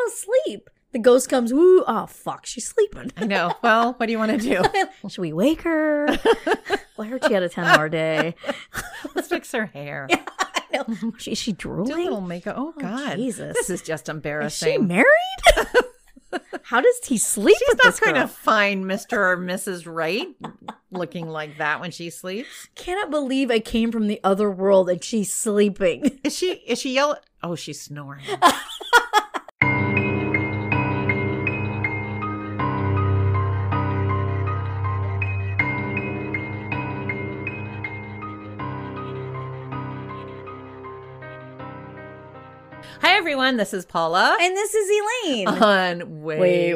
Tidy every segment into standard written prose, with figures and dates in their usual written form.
fell asleep. The ghost comes, woo, oh, fuck, she's sleeping. I know. Well, what do you want to do? Should we wake her? Well, I heard she had a 10-hour day. Let's fix her hair. Yeah, I know. Is she drooling? Do a little makeup. Oh, God. Jesus. This is just Is embarrassing. she married? How does he sleep She's with not this going girl? to find Mr. or Mrs. Right looking like that when she sleeps. Cannot believe I came from the other world and she's sleeping. Is she yelling? Oh, she's snoring. Hi, everyone. This is Paula. And this is Elaine. On Wait,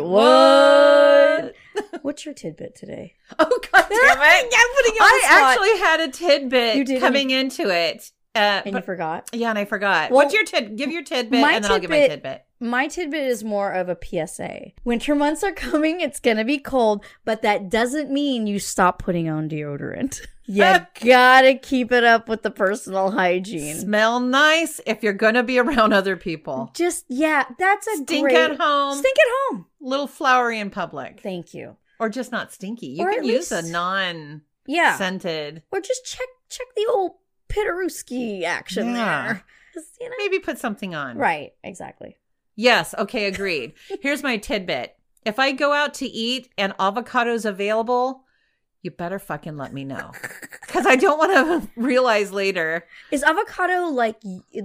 what? What's your tidbit today? Oh, God damn it. I'm putting you on the I spot. actually had a tidbit You did? coming into it. And you But, forgot? yeah, and I forgot. Well, What's your Give your tidbit, my and then I'll give my tidbit. My tidbit is more of a PSA. Winter months are coming. It's going to be cold, but that doesn't mean you stop putting on deodorant. You gotta keep it up with the personal hygiene. Smell nice if you're going to be around other people. Just, yeah, that's a Stink great... at home. Stink at home. Little flowery in public. Thank you. Or just not stinky. You Or can at use a least- non-scented. Yeah. Or just check the old Pitaruski action Yeah. there. 'Cause, you know. Maybe put something on. Right, exactly. Yes. Okay. Agreed. Here's my tidbit. If I go out to eat and avocado's available, you better fucking let me know. Because I don't want to realize later. Is avocado like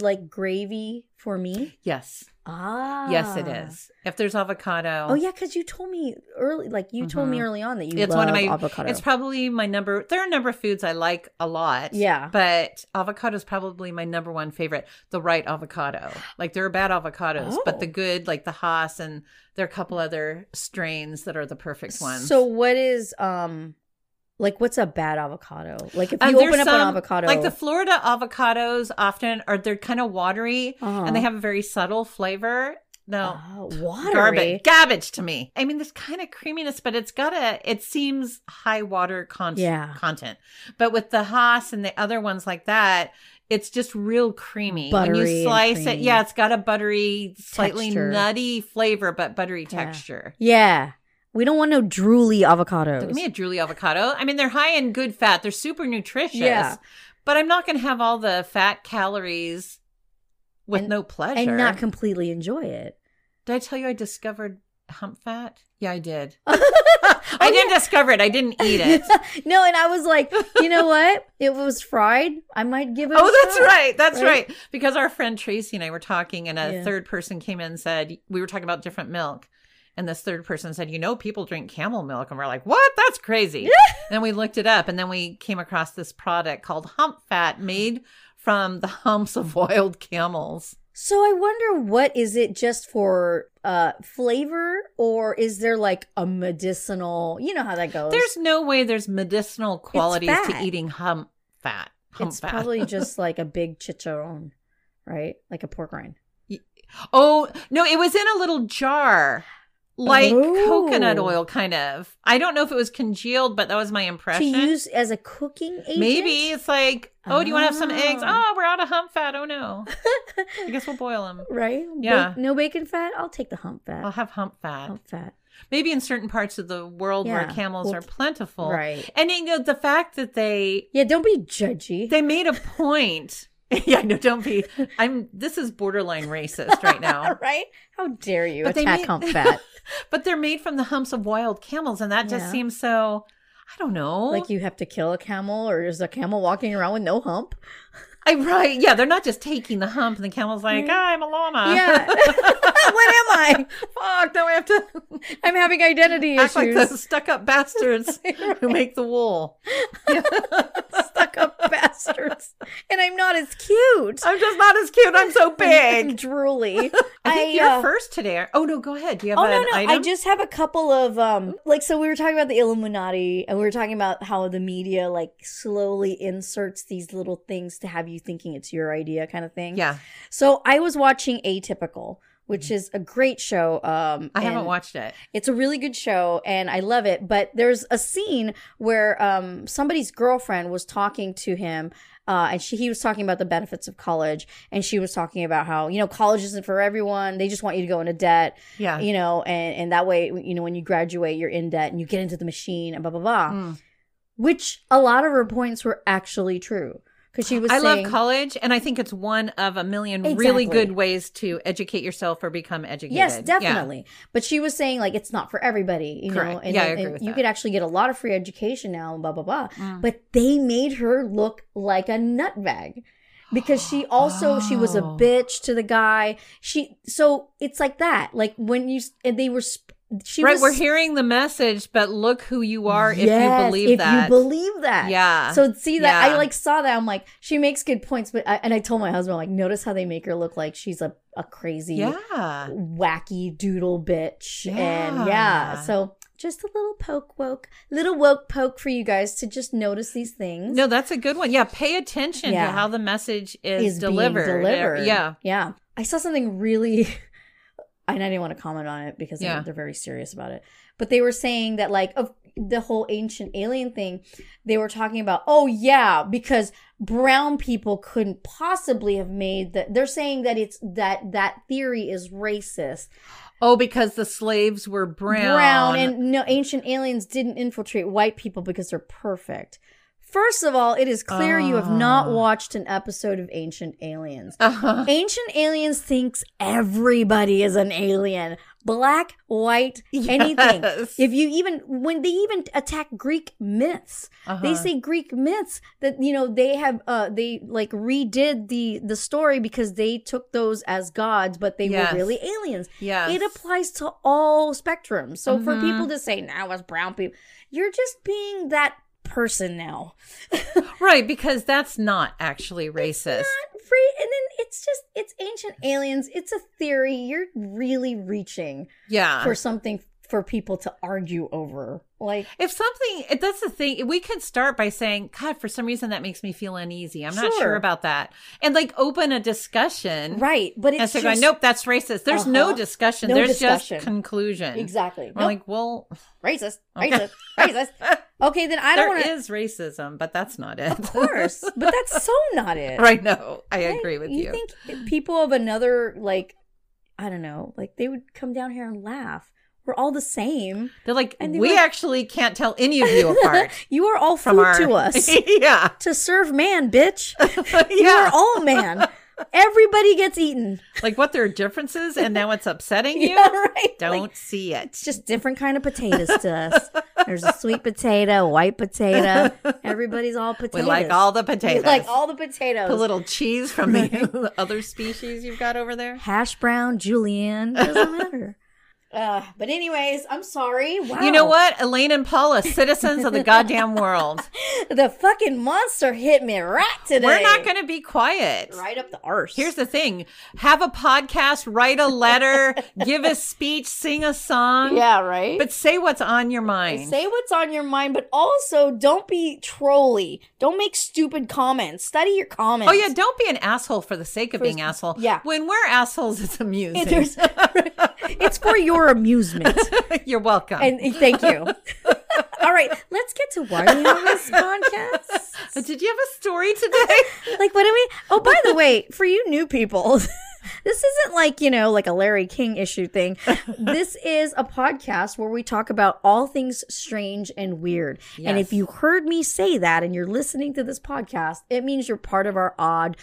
gravy for me? Yes. Ah. Yes, it is. If there's avocado. Oh, yeah, because you told me early, told me early on that you It's love one of my avocado. It's probably my there are a number of foods I like a lot. Yeah. But avocado is probably my number one favorite. The right avocado. Like there are bad avocados, but the good, like the Haas, and there are a couple other strains that are the perfect ones. So what is what's a bad avocado? Like if you There's open up an some- avocado, like the Florida avocados often they're kind of watery and they have a very subtle flavor. No, watery. Garbage to me. I mean, there's kind of creaminess, but it seems high water content. But with the Haas and the other ones like that, it's just real creamy. Buttery when you slice and it, creamy. yeah, it's got a buttery, slightly Texture. nutty flavor, but buttery texture. Yeah. We don't want no drooly avocados. Give me a drooly avocado. I mean, they're high in good fat. They're super nutritious. Yeah. But I'm not going to have all the fat calories with no pleasure. and not completely enjoy it. Did I tell you I discovered hump fat? Yeah, I did. I I didn't discover it. I didn't eat it. No, and I was like, you know what? It was fried. I might give it a That's shot. right. That's right. Because our friend Tracy and I were talking, and a Yeah. third person came in and said, we were talking about different milk. And this third person said, people drink camel milk. And we're like, what? That's crazy. Then we looked it up, and then we came across this product called Hump Fat made from the humps of wild camels. So I wonder, what is it, just for flavor, or is there like a medicinal, you know how that goes? There's no way there's medicinal qualities to fat. eating hump fat. It's probably just like a big chicharron, right? Like a pork rind. Oh, no, it was in a little jar. Like Oh. coconut oil, kind of. I don't know if it was congealed, but that was my impression. To use as a cooking agent? Maybe it's like, do you want to have some eggs? Ah. Oh, we're out of hump fat. Oh, no. I guess we'll boil them. Right? Yeah. No bacon fat? I'll take the hump fat. I'll have hump fat. Hump fat. Maybe in certain parts of the world where Yeah. camels Well, are plentiful. right. And the fact that they Yeah, don't be judgy. made a point. Yeah, no, don't be. This is borderline racist right now. Right? How dare you But they attack made- hump fat? But they're made from the humps of wild camels, and that just Yeah. seems so, I don't know. Like you have to kill a camel, or is a camel walking around with no hump? Right. Yeah, they're not just taking the hump, and the camel's like, I'm a llama. Yeah. What am I? Fuck, now I have to I'm having identity act like issues. those stuck-up bastards who make the wool. Stuck up bastards. And I'm not as cute. I'm just not as cute. I'm so I'm big. drooly. I think you're first today. Oh, no, go ahead. Do you have an item? I just have a couple of so we were talking about the Illuminati, and we were talking about how the media like slowly inserts these little things to have you thinking it's your idea, kind of thing. Yeah. So I was watching Atypical, which is a great show. I haven't watched it. It's a really good show, and I love it. But there's a scene where somebody's girlfriend was talking to him And he was talking about the benefits of college, and she was talking about how, college isn't for everyone. They just want you to go into debt. Yeah. And that way, when you graduate, you're in debt and you get into the machine and blah, blah, blah. Which a lot of her points were actually true. Because she was saying, love college, and I think it's one of a million really good ways to educate yourself or become educated. Yes, definitely. Yeah. But she was saying, like, it's not for everybody, Correct. And, I agree with you that. could actually get a lot of free education now and blah, blah, blah. But they made her look like a nutbag. Because she was a bitch to the guy. So it's like that. Like when we're hearing the message, but look who you are if you believe that. If you believe that. Yeah. So see that, I saw that. I'm like, she makes good points, but I told my husband, I'm like, notice how they make her look like she's a crazy, wacky doodle bitch. Yeah. And so just a little woke poke for you guys to just notice these things. No, that's a good one. Yeah. Pay attention to how the message is delivered. Yeah. I saw something really... And I didn't want to comment on it because they're very serious about it. But they were saying that, like, of the whole ancient alien thing, they were talking about, because brown people couldn't possibly have made that. They're saying that it's that theory is racist. Oh, because the slaves were brown. And no, ancient aliens didn't infiltrate white people because they're perfect. First of all, it is clear you have not watched an episode of Ancient Aliens. Ancient Aliens thinks everybody is an alien. Black, white, anything. When they even attack Greek myths, they say Greek myths that, they have, they like redid the story because they took those as gods, but they were really aliens. Yes. It applies to all spectrums. So for people to say, now it's brown people, you're just being that person now. Right, because that's not actually racist. It's not free, and then it's Ancient Aliens. It's a theory. You're really reaching for something for people to argue over. Like, that's the thing. We could start by saying, God, for some reason that makes me feel uneasy. I'm not sure about that. And like open a discussion. Right. But it's just going, nope, that's racist. There's no discussion. There's just conclusion. Exactly. We're like, well, racist. Okay, then I don't want to. There is racism, but that's not it. Of course. But that's so not it. Right. No, I agree with you. You think people of another, like, I don't know, like they would come down here and laugh. We're all the same. They're like, we actually can't tell any of you apart. You are all food to us. Yeah. To serve man, bitch. You are all man. Everybody gets eaten. Like what their differences, and now it's upsetting you? Yeah, right. Don't see it. It's just different kind of potatoes to us. There's a sweet potato, white potato. Everybody's all potatoes. We like all the potatoes. We like all the potatoes. Put a little cheese from the other species you've got over there. Hash brown, julienne, doesn't matter. But anyways, I'm sorry. Wow. You know what? Elaine and Paula, citizens of the goddamn world. The fucking monster hit me right today. We're not going to be quiet. Right up the arse. Here's the thing. Have a podcast, write a letter, give a speech, sing a song. Yeah, right? But say what's on your mind. Say what's on your mind, but also don't be trolly. Don't make stupid comments. Study your comments. Oh, yeah. Don't be an asshole for the sake of being asshole. Yeah. When we're assholes, it's amusing. It's for your amusement. You're welcome. And thank you. All right, let's get to why we have this podcast. Did you have a story today? Like, what do we? Oh, by the way, for you new people, this isn't like, like a Larry King issue thing. This is a podcast where we talk about all things strange and weird. Yes. And if you heard me say that and you're listening to this podcast, it means you're part of our odd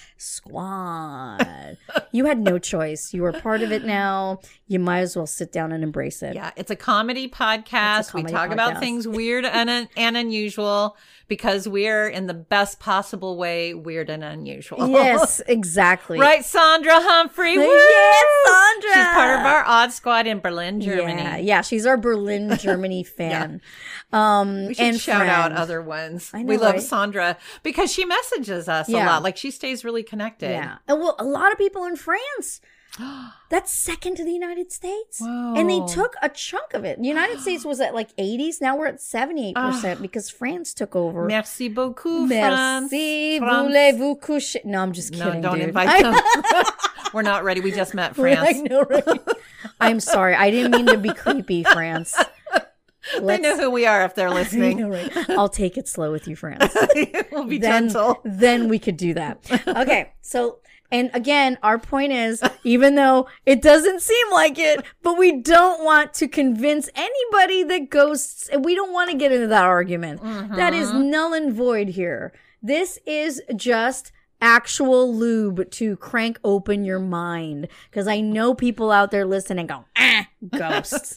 squad. You had no choice. You are part of it now. You might as well sit down and embrace it. Yeah, it's a comedy podcast. We talk about things weird and unusual because we're in the best possible way weird and unusual. Yes, exactly. Right, Sandra Humphrey? Woo! Yes, Sandra! She's part of our odd squad in Berlin, Germany. Yeah, she's our Berlin, Germany fan. We should shout out other ones. I know, we love right? Sandra because she messages us a lot. Like she stays really connected. Yeah. Well, a lot of people in France. That's second to the United States. Whoa. And they took a chunk of it. The United States was at like 80s. Now we're at 78% because France took over. Merci beaucoup, France. Merci, voulez-vous coucher? No, I'm just kidding, No, don't dude. invite them. We're not ready. We just met France. I know, right? I'm sorry. I didn't mean to be creepy, France. They know who we are if they're I listening. know, right? I'll take it slow with you, France. We'll be gentle. Then we could do that. Okay, so, and again, our point is, even though it doesn't seem like it, but we don't want to convince anybody that ghosts, and we don't want to get into that argument. That is null and void here. This is just actual lube to crank open your mind. Because I know people out there listening go, ghosts,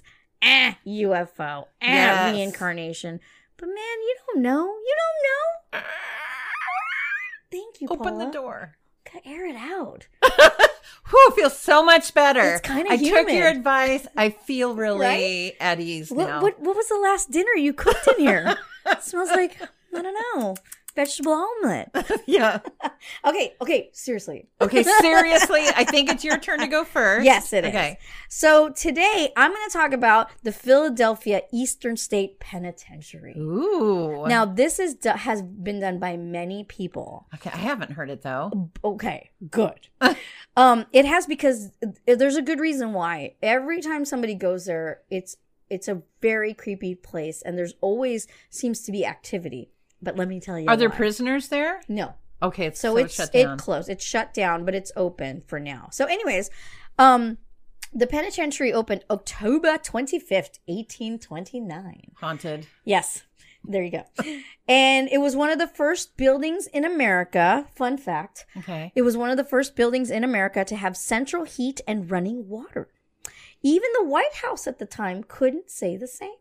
UFO, reincarnation. But man, you don't know. You don't know. Thank you, Open Paula. the door. Air it out. Whew, feels so much better. It's kind of I humid. took your advice. I feel really Right? at ease now. What was the last dinner you cooked in here? It smells like, I don't know, vegetable omelet. Yeah. Okay, seriously. Okay, seriously, I think it's your turn to go first. Yes, it is. Okay. So today I'm going to talk about the Philadelphia Eastern State Penitentiary. Ooh. Now, this has been done by many people. Okay, I haven't heard it though. Okay, good. It has, because there's a good reason why. Every time somebody goes there, it's a very creepy place, and there's always seems to be activity. But let me tell you, Are there why. prisoners there? No. Okay, So it's shut down. It closed. It's shut down, but it's open for now. So anyways, the penitentiary opened October 25th, 1829. Haunted. Yes. There you go. And it was one of the first buildings in America. Fun fact. Okay. It was one of the first buildings in America to have central heat and running water. Even the White House at the time couldn't say the same.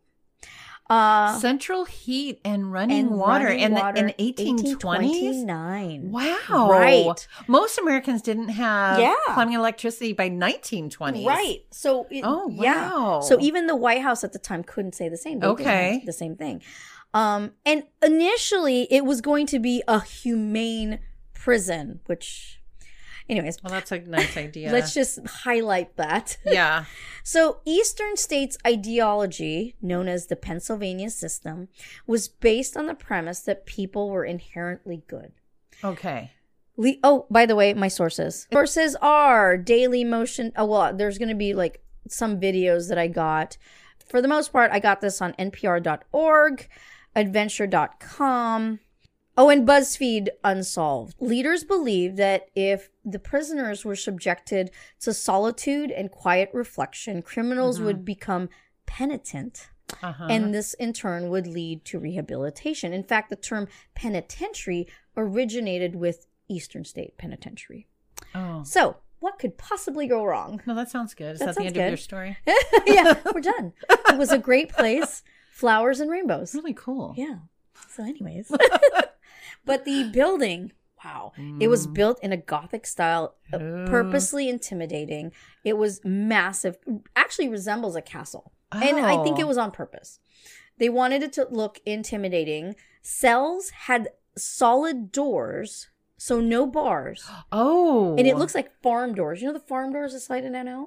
Central heat and running water in 1820s? 1829. Wow. Right. Most Americans didn't have Yeah. plumbing and electricity by 1920s. Right. So, yeah. wow. So even the White House at the time couldn't say the same. They didn't Okay. have the same thing. And initially it was going to be a humane prison, which, anyways, Well, that's a nice idea. let's just highlight that. Yeah. So Eastern States ideology, known as the Pennsylvania system, was based on the premise that people were inherently good. Okay. Oh, by the way, my sources. Sources are Daily Motion. Oh, well, there's going to be like some videos that I got. For the most part, I got this on npr.org, adventure.com. Oh, and BuzzFeed Unsolved. Leaders believed that if the prisoners were subjected to solitude and quiet reflection, criminals would become penitent. And this, in turn, would lead to rehabilitation. In fact, the term penitentiary originated with Eastern State Penitentiary. Oh. So, what could possibly go wrong? No, that sounds good. Is That that the sounds end good. of your story? Yeah, we're done. It was a great place. Flowers and rainbows. Really cool. Yeah. So, anyways. But the building, wow. It was built in a Gothic style, purposely intimidating. It was massive. Actually resembles a castle. And I think it was on purpose. They wanted it to look intimidating. Cells had solid doors, so no bars. Oh. And it looks like farm doors. You know the farm doors that slide in and out?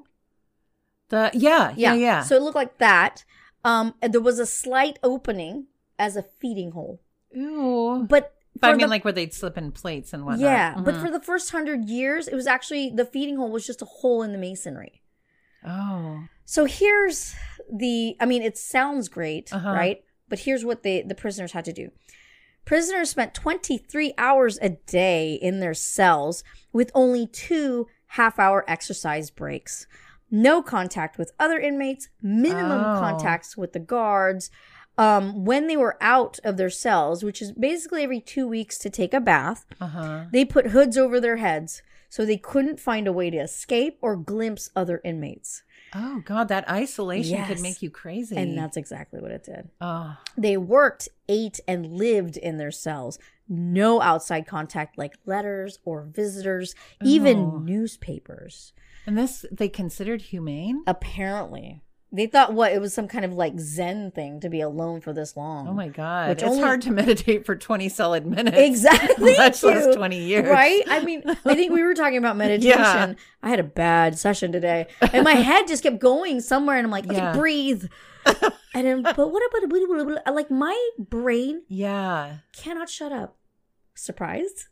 Yeah. So it looked like that. And there was a slight opening as a feeding hole. Ooh. But I for mean, the- like where they'd slip in plates and whatnot. yeah, but for the first 100 years, it was actually, the feeding hole was just a hole in the masonry. Oh. So here's it sounds great, right? But here's what the prisoners had to do. Prisoners spent 23 hours a day in their cells with only 2 half-hour exercise breaks. No contact with other inmates, minimum contacts with the guards. When they were out of their cells, which is basically every 2 weeks to take a bath, they put hoods over their heads so they couldn't find a way to escape or glimpse other inmates. Oh, God, that isolation could Yes. make you crazy. And that's exactly what it did. Oh. They worked, ate, and lived in their cells. No outside contact like letters or visitors, even newspapers. And this, they considered humane? Apparently. They thought, it was some kind of like Zen thing to be alone for this long. Oh, my God. Which It's only- hard to meditate for 20 solid minutes. Exactly. Much Thank less you. 20 years. Right? I mean, I think we were talking about meditation. Yeah. I had a bad session today. And my head just kept going somewhere. And I'm like, okay, Yeah. breathe. And then, but what about, like, my brain Yeah. cannot shut up. Surprised?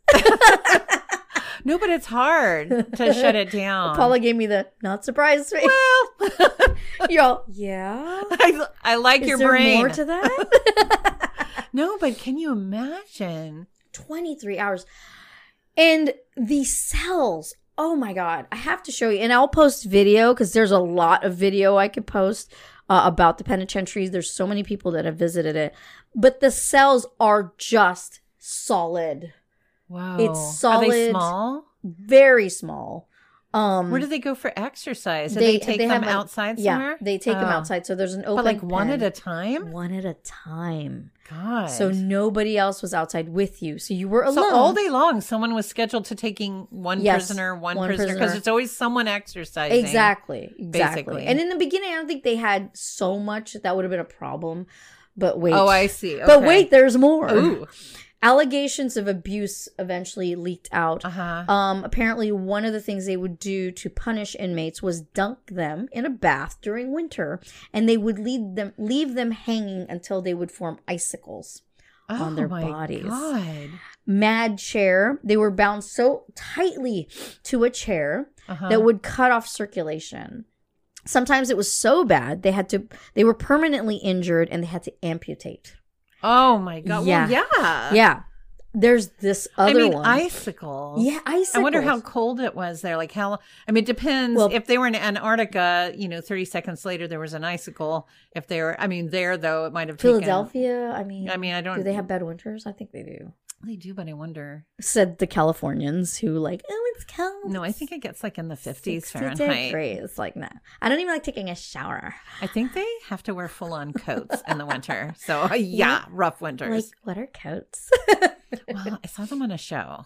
No, but it's hard to shut it down. Paula gave me the not surprised face. Well, You're all, yeah. I like Is your there brain. more to that? No, but can you imagine? 23 hours. And the cells, oh my God, I have to show you. And I'll post video because there's a lot of video I could post about the penitentiaries. There's so many people that have visited it. But the cells are just solid. Wow. It's solid. Are they small? Very small. Where do they go for exercise? Do they take them have, outside yeah, somewhere? they take them outside. So there's an open But like one pen. at a time? One at a time. God. So nobody else was outside with you. So you were alone. So all day long, someone was scheduled to taking one Yes, prisoner, one because prisoner. it's always someone exercising. Exactly. Basically. And in the beginning, I don't think they had so much that would have been a problem. But wait. Oh, I see. Okay. But wait, there's more. Ooh. Allegations of abuse eventually leaked out. Uh-huh. Apparently, one of the things they would do to punish inmates was dunk them in a bath during winter, and they would leave them hanging until they would form icicles on their bodies. God. Mad chair. They were bound so tightly to a chair that would cut off circulation. Sometimes it was so bad they were permanently injured and they had to amputate. Oh my God. Yeah. Well, yeah. Yeah. There's this other one. Icicles. Yeah, icicles. I wonder how cold it was there. Like how, it depends. Well, if they were in Antarctica, 30 seconds later, there was an icicle. If they were, there though, it might have Philadelphia, I don't. do they have bad winters? I think they do. They do, but I wonder. Said the Californians who it's cold. No, I think it gets like in the 50s 60 Fahrenheit. degrees. Like, nah. I don't even like taking a shower. I think they have to wear full-on coats in the winter. So yeah, rough winters. Like, what are coats? Well, I saw them on a show.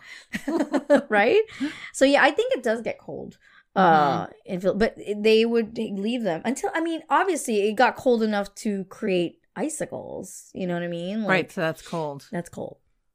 Right? So yeah, I think it does get cold. But they would leave them until, obviously it got cold enough to create icicles. You know what I mean? Right, so that's cold. That's cold.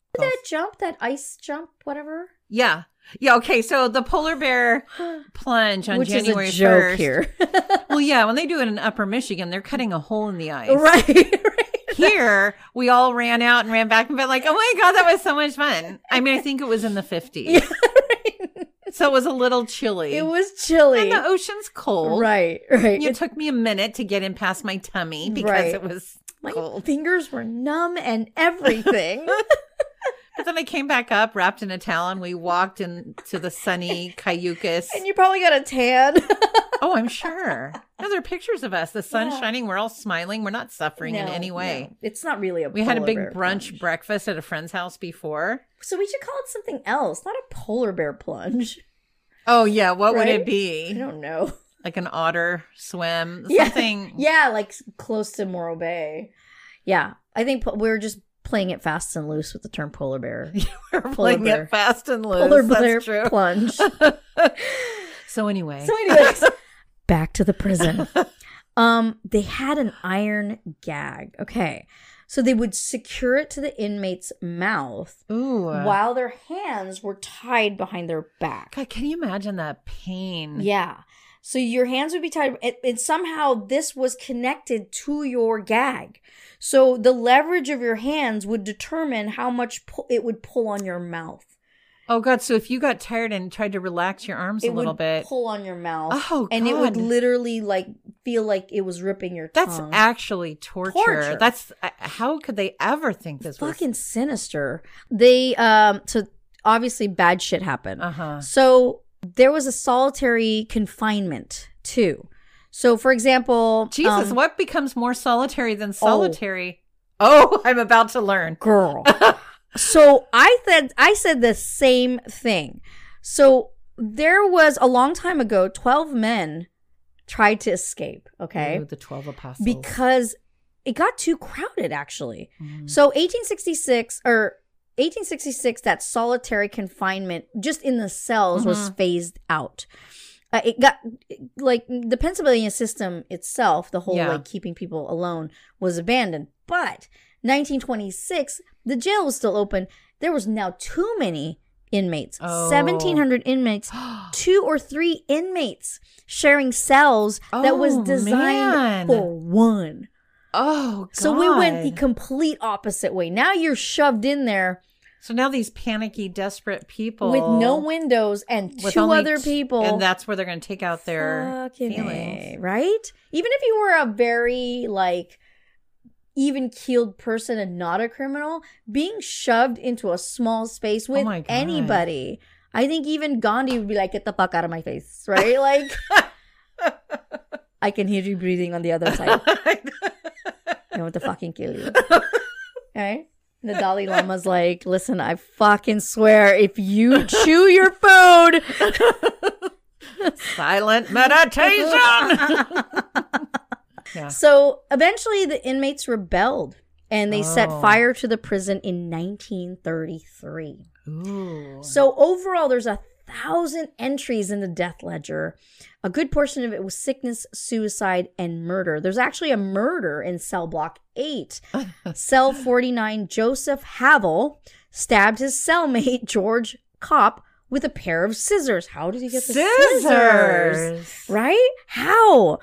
That ice jump, whatever. Yeah. Yeah, okay. So the polar bear plunge on Which January is a joke 1st. here. Well, yeah, when they do it in Upper Michigan, they're cutting a hole in the ice. Right. Here, we all ran out and ran back and been like, oh my God, that was so much fun. I think it was in the 50s. Yeah, right. So it was a little chilly. It was chilly. And the ocean's cold. Right. It took me a minute to get in past my tummy because it was my cold. fingers were numb and everything. But then I came back up wrapped in a towel and we walked into the sunny Cayucas. And you probably got a tan. Oh, I'm sure. There are pictures of us. The sun's shining. We're all smiling. We're not suffering in any way. No. It's not really We had a big brunch plunge. breakfast at a friend's house before. So we should call it something else, not a polar bear plunge. Oh, yeah. What would Right? it be? I don't know. Like an otter swim? Yeah. Something. Yeah, like close to Morro Bay. Yeah, I think we're just playing it fast and loose with the term polar bear. We're playing bear. it fast and loose. Polar That's bear true. plunge. So anyways, back to the prison. They had an iron gag. Okay. So they would secure it to the inmate's mouth ooh, while their hands were tied behind their back. God, can you imagine that pain? Yeah. So your hands would be tied, and somehow this was connected to your gag. So the leverage of your hands would determine how much it would pull on your mouth. Oh God! So if you got tired and tried to relax your arms a little bit, pull on your mouth. Oh, and it would God. literally feel like it was ripping your that's tongue. actually torture. That's how could they ever think this was fucking sinister. They so obviously bad shit happened. So there was a solitary confinement too. So for example, Jesus, what becomes more solitary than solitary? Oh, I'm about to learn, girl. So I said the same thing. So there was a long time ago, 12 men tried to escape. Okay, ooh, the 12 apostles, because it got too crowded. Actually, so 1866, that solitary confinement just in the cells was phased out. It got the Pennsylvania system itself, the whole keeping people alone, was abandoned. But 1926, the jail was still open. There was now too many inmates, 1,700 inmates, 2 or 3 inmates sharing cells that was designed for one. Oh, God. So we went the complete opposite way. Now you're shoved in there So now these panicky, desperate people with no windows and with two only other people. and that's where they're going to take out their Fucking feelings. A, right? Even if you were a very, like, even-keeled person and not a criminal, being shoved into a small space with my God. anybody, I think even Gandhi would be like, get the fuck out of my face, right? Like, I can hear you breathing on the other side. I want to fucking kill you. Okay? The Dalai Lama's like, listen, I fucking swear, if you chew your food. Silent meditation. Yeah. So eventually the inmates rebelled and they set Oh. fire to the prison in 1933. Ooh. So overall, there's 1,000 entries in the death ledger. A good portion of it was sickness, suicide, and murder. There's actually a murder in cell block 8. Cell 49, Joseph Havel stabbed his cellmate, George Kopp, with a pair of scissors. How did he get the scissors? Right? How?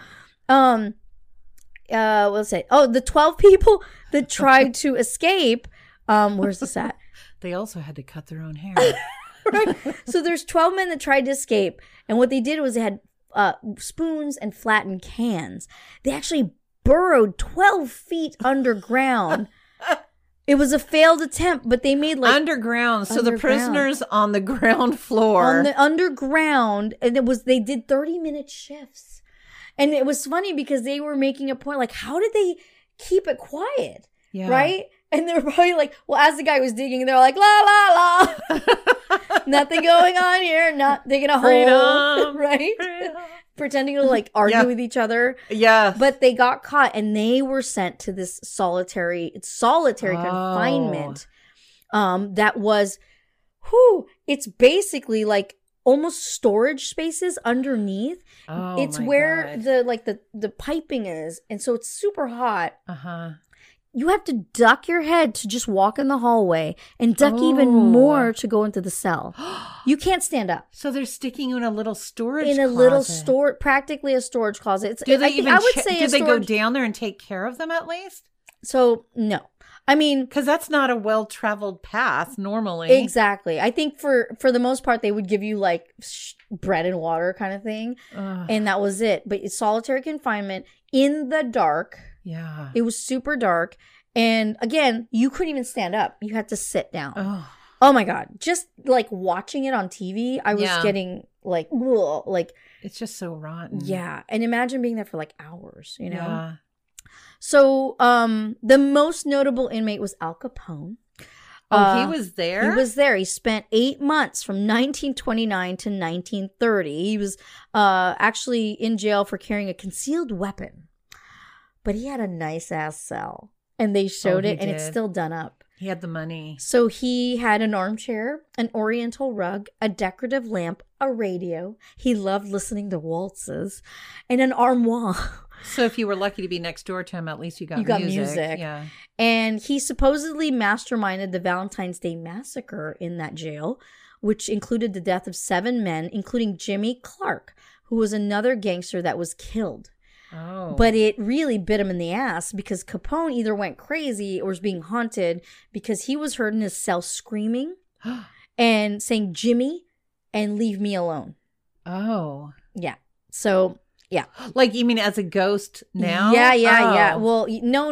Let's say, the 12 people that tried to escape. Where's this at? They also had to cut their own hair. Right. So there's 12 men that tried to escape, and what they did was they had spoons and flattened cans. They actually burrowed 12 feet underground. It was a failed attempt, but they made like underground. So the underground. prisoners on the ground floor. on the underground, and they did 30-minute shifts. And it was funny because they were making a point like, how did they keep it quiet? Yeah. Right? And they were probably like, well, as the guy was digging, they're like, la, la, la. Nothing going on here. Not digging a hole. Freedom. Right? Freedom. Pretending to like argue Yeah. with each other. Yeah. But they got caught and they were sent to this solitary confinement. That was, it's basically like almost storage spaces underneath. Oh, It's my where God. the piping is. And so it's super hot. Uh-huh. You have to duck your head to just walk in the hallway and duck even more to go into the cell. You can't stand up. So they're sticking you in a little storage In a closet. little practically a storage closet. It's, Do they I would say do a they go storage. down there and take care of them at least? So no, I mean, Because that's not a well-traveled path normally. exactly. I think for the most part, they would give you like bread and water kind of thing. Ugh. And that was it. But it's solitary confinement in the dark. Yeah. It was super dark. And again, you couldn't even stand up. You had to sit down. Oh. Oh my God. Just like watching it on TV, I was Yeah. getting like, ugh, like, It's just so rotten. yeah. And imagine being there for like hours, you know? Yeah. So the most notable inmate was Al Capone. Oh, he was there? He was there. He spent 8 months from 1929 to 1930. He was actually in jail for carrying a concealed weapon. But he had a nice ass cell. And they showed he it, and it's did. still done up. He had the money. So he had an armchair, an oriental rug, a decorative lamp, a radio. He loved listening to waltzes, and an armoire. So if you were lucky to be next door to him, at least you got music. Yeah. And he supposedly masterminded the Valentine's Day Massacre in that jail, which included the death of 7 men, including Jimmy Clark, who was another gangster that was killed. Oh. But it really bit him in the ass because Capone either went crazy or was being haunted because he was heard in his cell screaming and saying, Jimmy, and leave me alone. Oh. Yeah. So, yeah. Like, you mean as a ghost now? Yeah. Oh. Well,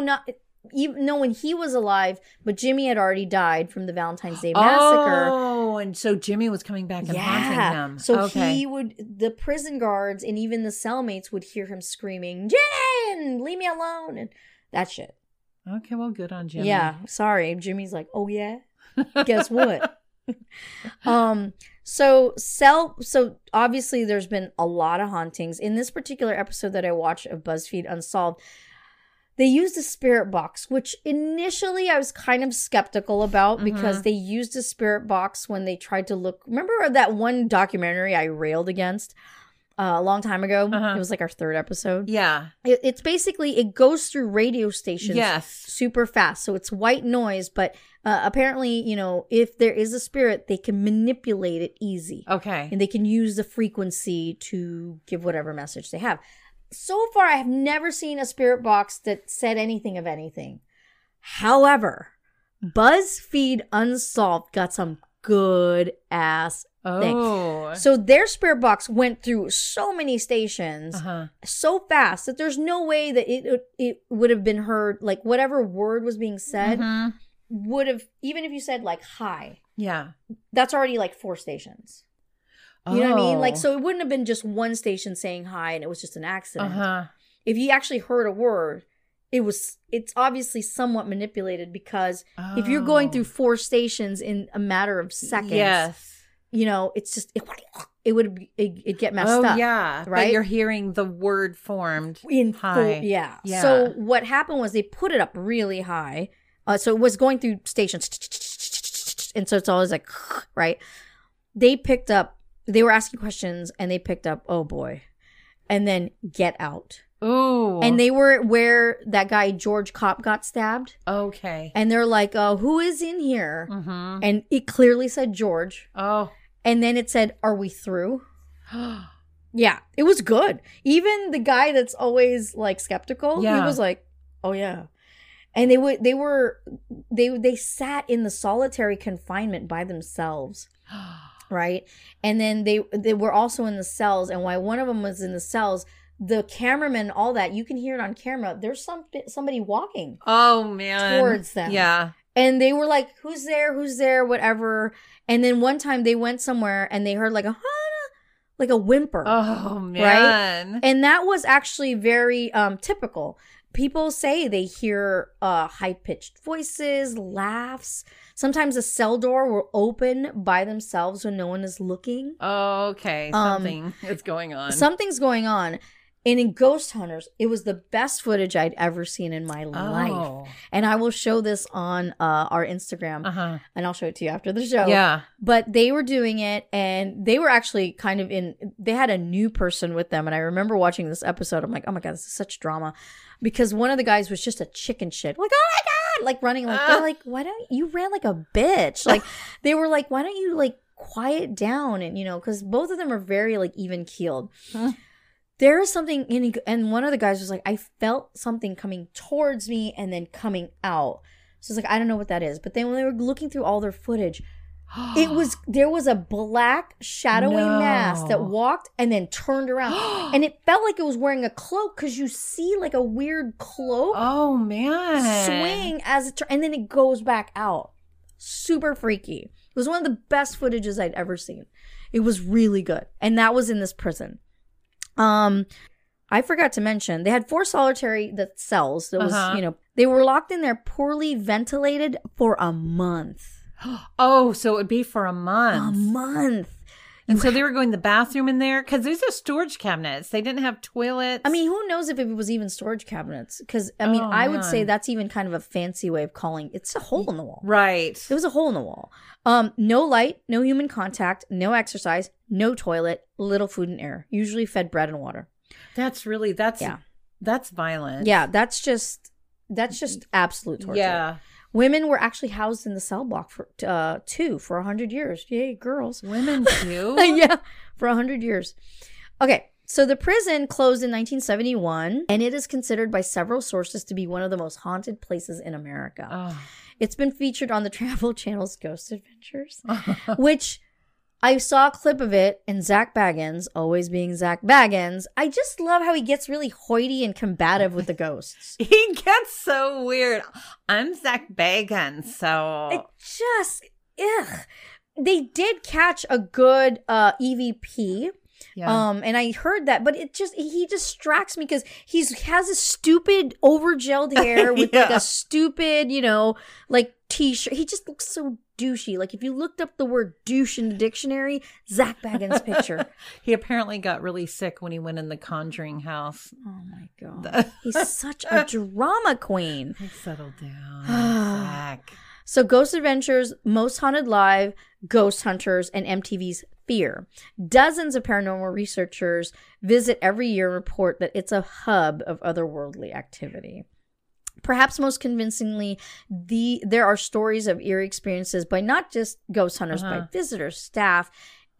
no, when he was alive, but Jimmy had already died from the Valentine's Day Massacre. Oh, and so Jimmy was coming back and haunting him. So okay. the prison guards and even the cellmates would hear him screaming, Jen, leave me alone, and that shit. Okay, well, good on Jimmy. Yeah, sorry. Jimmy's like, oh yeah? Guess what? So obviously there's been a lot of hauntings. In this particular episode that I watched of BuzzFeed Unsolved, they used a spirit box, which initially I was kind of skeptical about because they used a spirit box when they tried to look. Remember that one documentary I railed against a long time ago? It was like our 3rd episode. Yeah. It's basically, it goes through radio stations super fast. So it's white noise, but apparently, if there is a spirit, they can manipulate it easy. Okay. And they can use the frequency to give whatever message they have. So far, I have never seen a spirit box that said anything of anything. However, BuzzFeed Unsolved got some good ass thing. Oh. So their spirit box went through so many stations so fast that there's no way that it would have been heard. Like whatever word was being said would have, even if you said like hi. Yeah. That's already like 4 stations. You know what I mean? Like, so it wouldn't have been just one station saying hi and it was just an accident. If you actually heard a word, it's obviously somewhat manipulated because if you're going through 4 stations in a matter of seconds, you know, it's just, it'd get messed up. Oh, yeah. Right? But you're hearing the word formed in high. Yeah. So what happened was they put it up really high. So it was going through stations. And so it's always like, right? They were asking questions and they picked up, oh boy. And then Get Out. Ooh. And they were where that guy George Kopp got stabbed. Okay. And they're like, who is in here? And it clearly said George. Oh. And then it said, are we through? Yeah, it was good. Even the guy that's always like skeptical, he was like, oh yeah. And they sat in the solitary confinement by themselves. Right? And then they were also in the cells. And while one of them was in the cells, the cameraman, all that, you can hear it on camera. There's somebody walking. Oh, man. Towards them. Yeah. And they were like, who's there, whatever. And then one time they went somewhere and they heard like a whimper. Oh, man. Right? And that was actually very typical. People say they hear high-pitched voices, laughs. Sometimes a cell door will open by themselves when no one is looking. Oh, okay. Something is going on. Something's going on. And in Ghost Hunters, it was the best footage I'd ever seen in my life. And I will show this on our Instagram. And I'll show it to you after the show. Yeah. But they were doing it, and they were actually kind of they had a new person with them. And I remember watching this episode. I'm like, oh my God, this is such drama. Because one of the guys was just a chicken shit. Like, oh my God! Like running, like, they're like, why don't you ran like a bitch? Like, they were like, why don't you like quiet down? And, you know, because both of them are very like even keeled. There is something in, and one of the guys was like, I felt something coming towards me and then coming out. So it's like, I don't know what that is. But then when they were looking through all their footage, there was a black shadowy mass that walked and then turned around. And it felt like it was wearing a cloak because you see like a weird cloak. Oh, man. Swing as it and then it goes back out. Super freaky. It was one of the best footages I'd ever seen. It was really good. And that was in this prison. I forgot to mention, they had 4 solitary cells. That was, you know, they were locked in there, poorly ventilated for a month. Oh, so it would be for a month. A month. And so they were going to the bathroom in there? Because these are storage cabinets. They didn't have toilets. I mean, who knows if it was even storage cabinets? Because, I mean, I would say that's even kind of a fancy way of calling it's a hole in the wall. Right. It was a hole in the wall. No light, no human contact, no exercise, no toilet, little food and air. Usually fed bread and water. That's violent. Yeah, that's just absolute torture. Yeah. Women were actually housed in the cell block for 100 years. Yay, girls. Women too? Yeah, for 100 years. Okay, so the prison closed in 1971, and it is considered by several sources to be one of the most haunted places in America. Oh. It's been featured on the Travel Channel's Ghost Adventures, which I saw a clip of it, and Zach Baggins, always being Zach Baggins, I just love how he gets really hoity and combative with the ghosts. He gets so weird. I'm Zach Baggins, so... It just, They did catch a good EVP. Yeah. And I heard that, but he distracts me because he has a stupid over-gelled hair with like a stupid, you know, like t-shirt. He just looks so douchey. Like if you looked up the word douche in the dictionary, Zach Baggins' picture. He apparently got really sick when he went in the Conjuring house. Oh my God. He's such a drama queen. Settle down, Zach. So Ghost Adventures, Most Haunted Live, Ghost Hunters, and MTV's Fear. Dozens of paranormal researchers visit every year and report that it's a hub of otherworldly activity. Perhaps most convincingly, there are stories of eerie experiences by not just ghost hunters, by visitors, staff,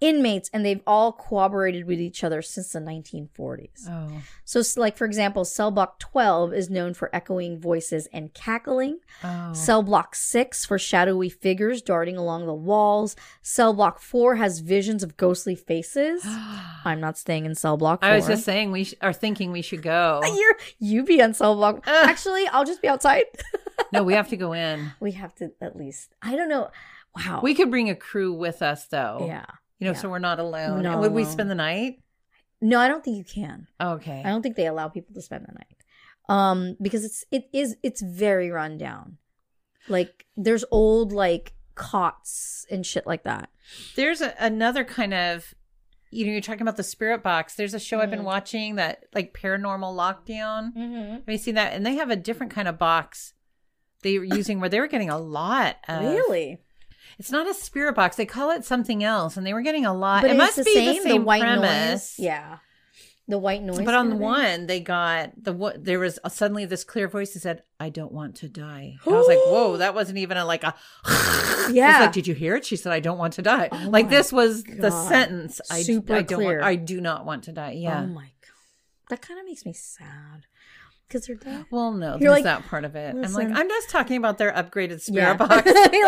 inmates, and they've all cooperated with each other since the 1940s. Oh. So, like, for example, cell block 12 is known for echoing voices and cackling. Oh. Cell block 6 for shadowy figures darting along the walls. Cell block 4 has visions of ghostly faces. I'm not staying in cell block 4. I was just saying we are thinking we should go. You be on cell block. Actually, I'll just be outside. No, we have to go in. We have to at least. I don't know. Wow. We could bring a crew with us, though. Yeah. You know, Yeah. so we're not alone. Not And would we alone. spend the night? No, I don't think you can. Okay. I don't think they allow people to spend the night. Because it's very run down. Like, there's old, like, cots and shit like that. There's another kind of, you know, you're talking about the spirit box. There's a show I've been watching that, like, Paranormal Lockdown. Mm-hmm. Have you seen that? And they have a different kind of box they were using where they were getting a lot of. Really? It's not a spirit box. They call it something else, and they were getting a lot. But it it's must be the same white premise. noise. Yeah. The white noise. But on kind the of thing? one, they got there was suddenly this clear voice that said, "I don't want to die." And I was like, "Whoa, that wasn't even a like a." Yeah. It's like, did you hear it? She said, "I don't want to die." Oh like my this was the God. sentence. Super I don't. clear. I do not want to die. Yeah. Oh my God. That kind of makes me sad. Because they're dead. Well, no, You're there's like, that part of it. I'm listen. like, I'm just talking about their upgraded spirit Yeah. box.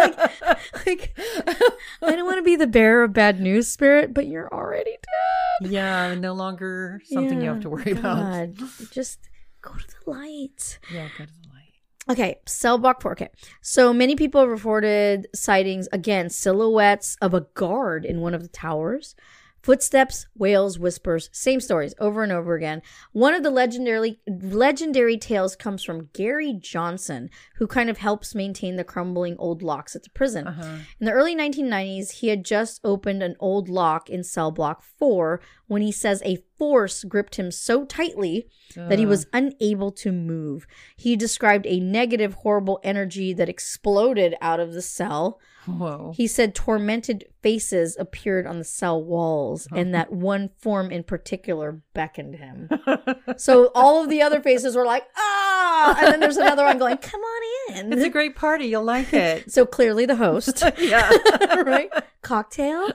like, I don't want to be the bearer of bad news, spirit, but you're already dead. Yeah, no longer something you have to worry about. God. Just go to the light. Yeah, go to the light. Okay, cell block 4. Okay. So many people have reported sightings, again, silhouettes of a guard in one of the towers. Footsteps, wails, whispers, same stories over and over again. One of the legendary tales comes from Gary Johnson, who kind of helps maintain the crumbling old locks at the prison. Uh-huh. In the early 1990s, he had just opened an old lock in cell block 4 when he says a force gripped him so tightly that he was unable to move. He described a negative, horrible energy that exploded out of the cell. Whoa. He said tormented faces appeared on the cell walls, and that one form in particular beckoned him. So all of the other faces were like, ah! And then there's another one going, come on in. It's a great party. You'll like it. So clearly the host. Yeah. Right? Cocktail?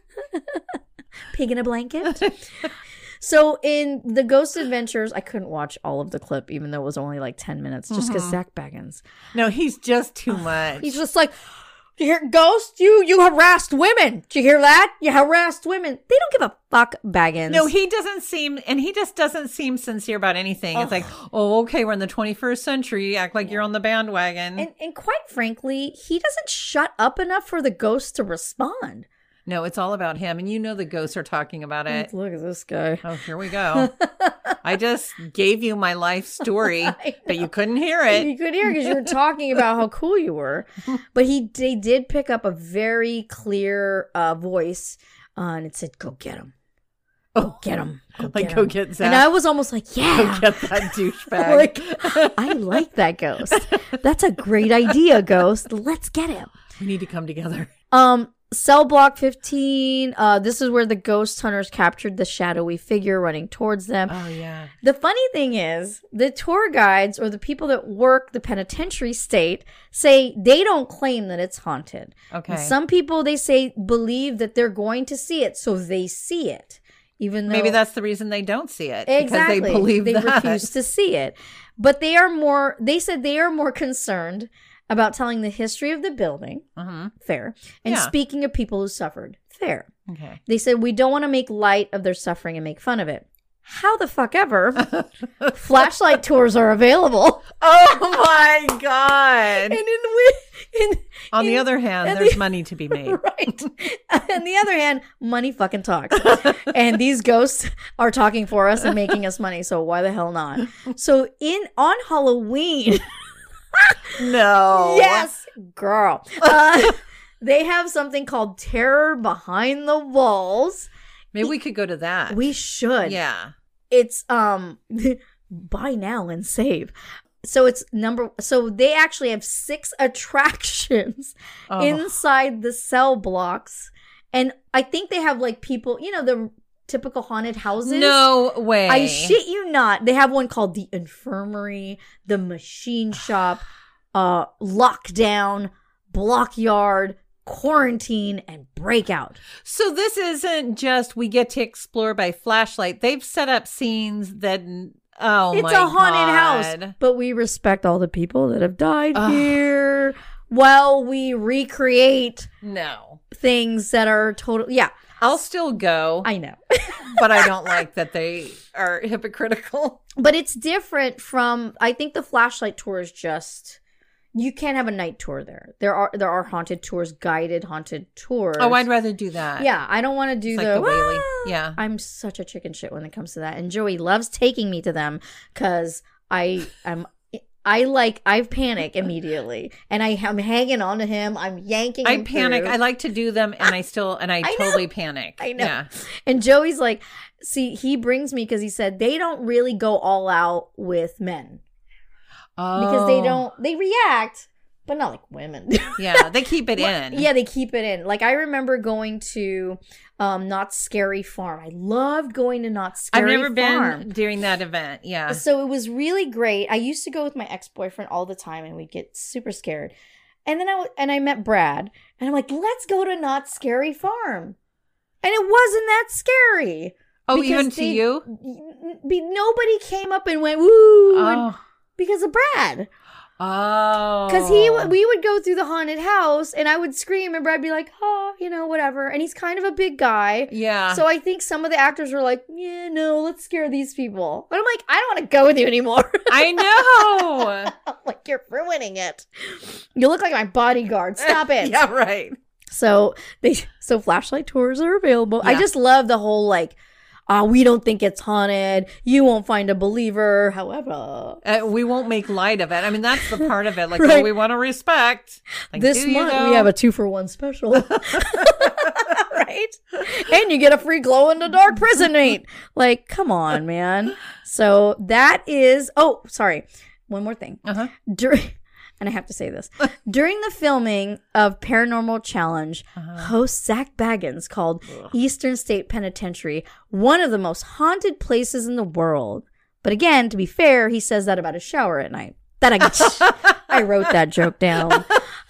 Pig in a blanket? So in the Ghost Adventures, I couldn't watch all of the clip, even though it was only like 10 minutes, just because Zach Baggins. No, he's just too much. He's just like, you hear Ghost? You harassed women. Did you hear that? You harassed women. They don't give a fuck, Baggins. No, he doesn't seem, and he just doesn't seem sincere about anything. It's like, oh, okay, we're in the 21st century. Act like you're on the bandwagon. And quite frankly, he doesn't shut up enough for the ghost to respond. No, it's all about him. And you know the ghosts are talking about it. Look at this guy. Oh, here we go. I just gave you my life story, but you couldn't hear it. You could hear because you were talking about how cool you were. But they did pick up a very clear voice, and it said, "Go get him. Go get him. Go get Zach. And I was almost like, yeah. Go get that douchebag. Like, I like that ghost. That's a great idea, ghost. Let's get him. We need to come together. Cell block 15. This is where the ghost hunters captured the shadowy figure running towards them. Oh, yeah. The funny thing is, the tour guides or the people that work the penitentiary state say they don't claim that it's haunted. Okay. And some people, they say, believe that they're going to see it, so they see it. Even though Maybe that's the reason they don't see it. exactly Because they believe they that. refuse to see it. But they said they are more concerned about telling the history of the building, fair, and speaking of people who suffered, fair. Okay. They said, we don't want to make light of their suffering and make fun of it. How the fuck ever? Flashlight tours are available. Oh my God. And On the other hand, there's money to be made. right. On the other hand, money fucking talks. And these ghosts are talking for us and making us money. So why the hell not? So on Halloween... No. Yes, girl. They have something called Terror Behind the Walls. Maybe we could go to that. We should. Yeah. It's buy now and save. So so they actually have 6 attractions inside the cell blocks. And I think they have like people, the typical haunted houses. No way. I shit you not. They have one called the infirmary, the machine shop, lockdown, block yard, quarantine and break out. So this isn't just we get to explore by flashlight. They've set up scenes that, It's a haunted house, but we respect all the people that have died here while we recreate things that are total. Yeah. I'll still go. I know. But I don't like that they are hypocritical. But it's different from, I think the flashlight tour is just, you can't have a night tour there. There are haunted tours, guided haunted tours. Oh, I'd rather do that. Yeah, I don't want to do It's like the Whaley. Yeah. I'm such a chicken shit when it comes to that. And Joey loves taking me to them because I panic immediately, and I'm hanging on to him. I'm yanking. I him panic. through. I like to do them, and I totally panic. I know. Yeah. And Joey's like, see, he brings me because he said they don't really go all out with men because they react, but not like women. Yeah, they keep it in. Yeah, they keep it in. Like I remember going to Not Scary Farm. I loved going to Not Scary Farm. I've never been during that event. Yeah. So it was really great. I used to go with my ex-boyfriend all the time and we'd get super scared. And then I met Brad and I'm like, let's go to Not Scary Farm. And it wasn't that scary. Oh, even to you? Nobody came up and went, woo, because of Brad. Oh. Because we would go through the haunted house and I would scream and Brad would be like, whatever. And he's kind of a big guy. Yeah. So I think some of the actors were like, yeah, no, let's scare these people. But I'm like, I don't want to go with you anymore. I know. I'm like, you're ruining it. You look like my bodyguard. Stop it. Yeah, right. So flashlight tours are available. Yeah. I just love the whole like, we don't think it's haunted. You won't find a believer. However, we won't make light of it. I mean, that's the part of it. Like, right. we want to respect. Like, this month we have a 2-for-1 special, right? And you get a free glow in the dark prison mate. Like, come on, man. So that is. Oh, sorry. One more thing. And I have to say this. During the filming of Paranormal Challenge, host Zach Baggins called Eastern State Penitentiary one of the most haunted places in the world. But again, to be fair, he says that about a shower at night. I wrote that joke down.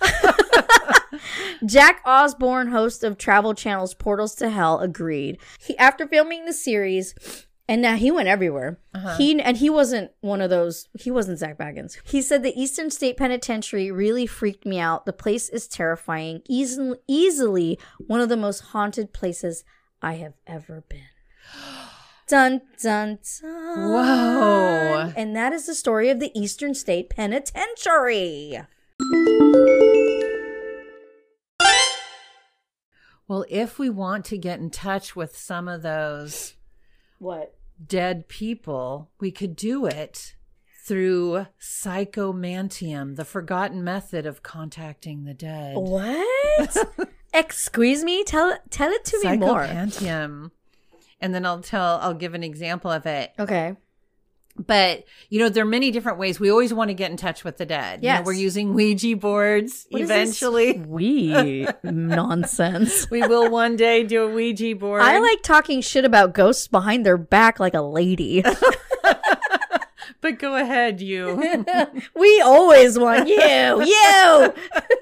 Jack Osborne, host of Travel Channel's Portals to Hell, agreed. After filming the series... And now he went everywhere. He wasn't one of those. He wasn't Zach Baggins. He said the Eastern State Penitentiary really freaked me out. The place is terrifying. Easily one of the most haunted places I have ever been. Dun, dun, dun. Whoa. And that is the story of the Eastern State Penitentiary. Well, if we want to get in touch with some of those... What? Dead people, we could do it through psychomantium, the forgotten method of contacting the dead. What? Excuse me? Tell it to me more. Psychomantium. And then I'll give an example of it. Okay. But, there are many different ways. We always want to get in touch with the dead. Yes. We're using Ouija boards eventually. Nonsense. We will one day do a Ouija board. I like talking shit about ghosts behind their back like a lady. But go ahead, you. We always want you.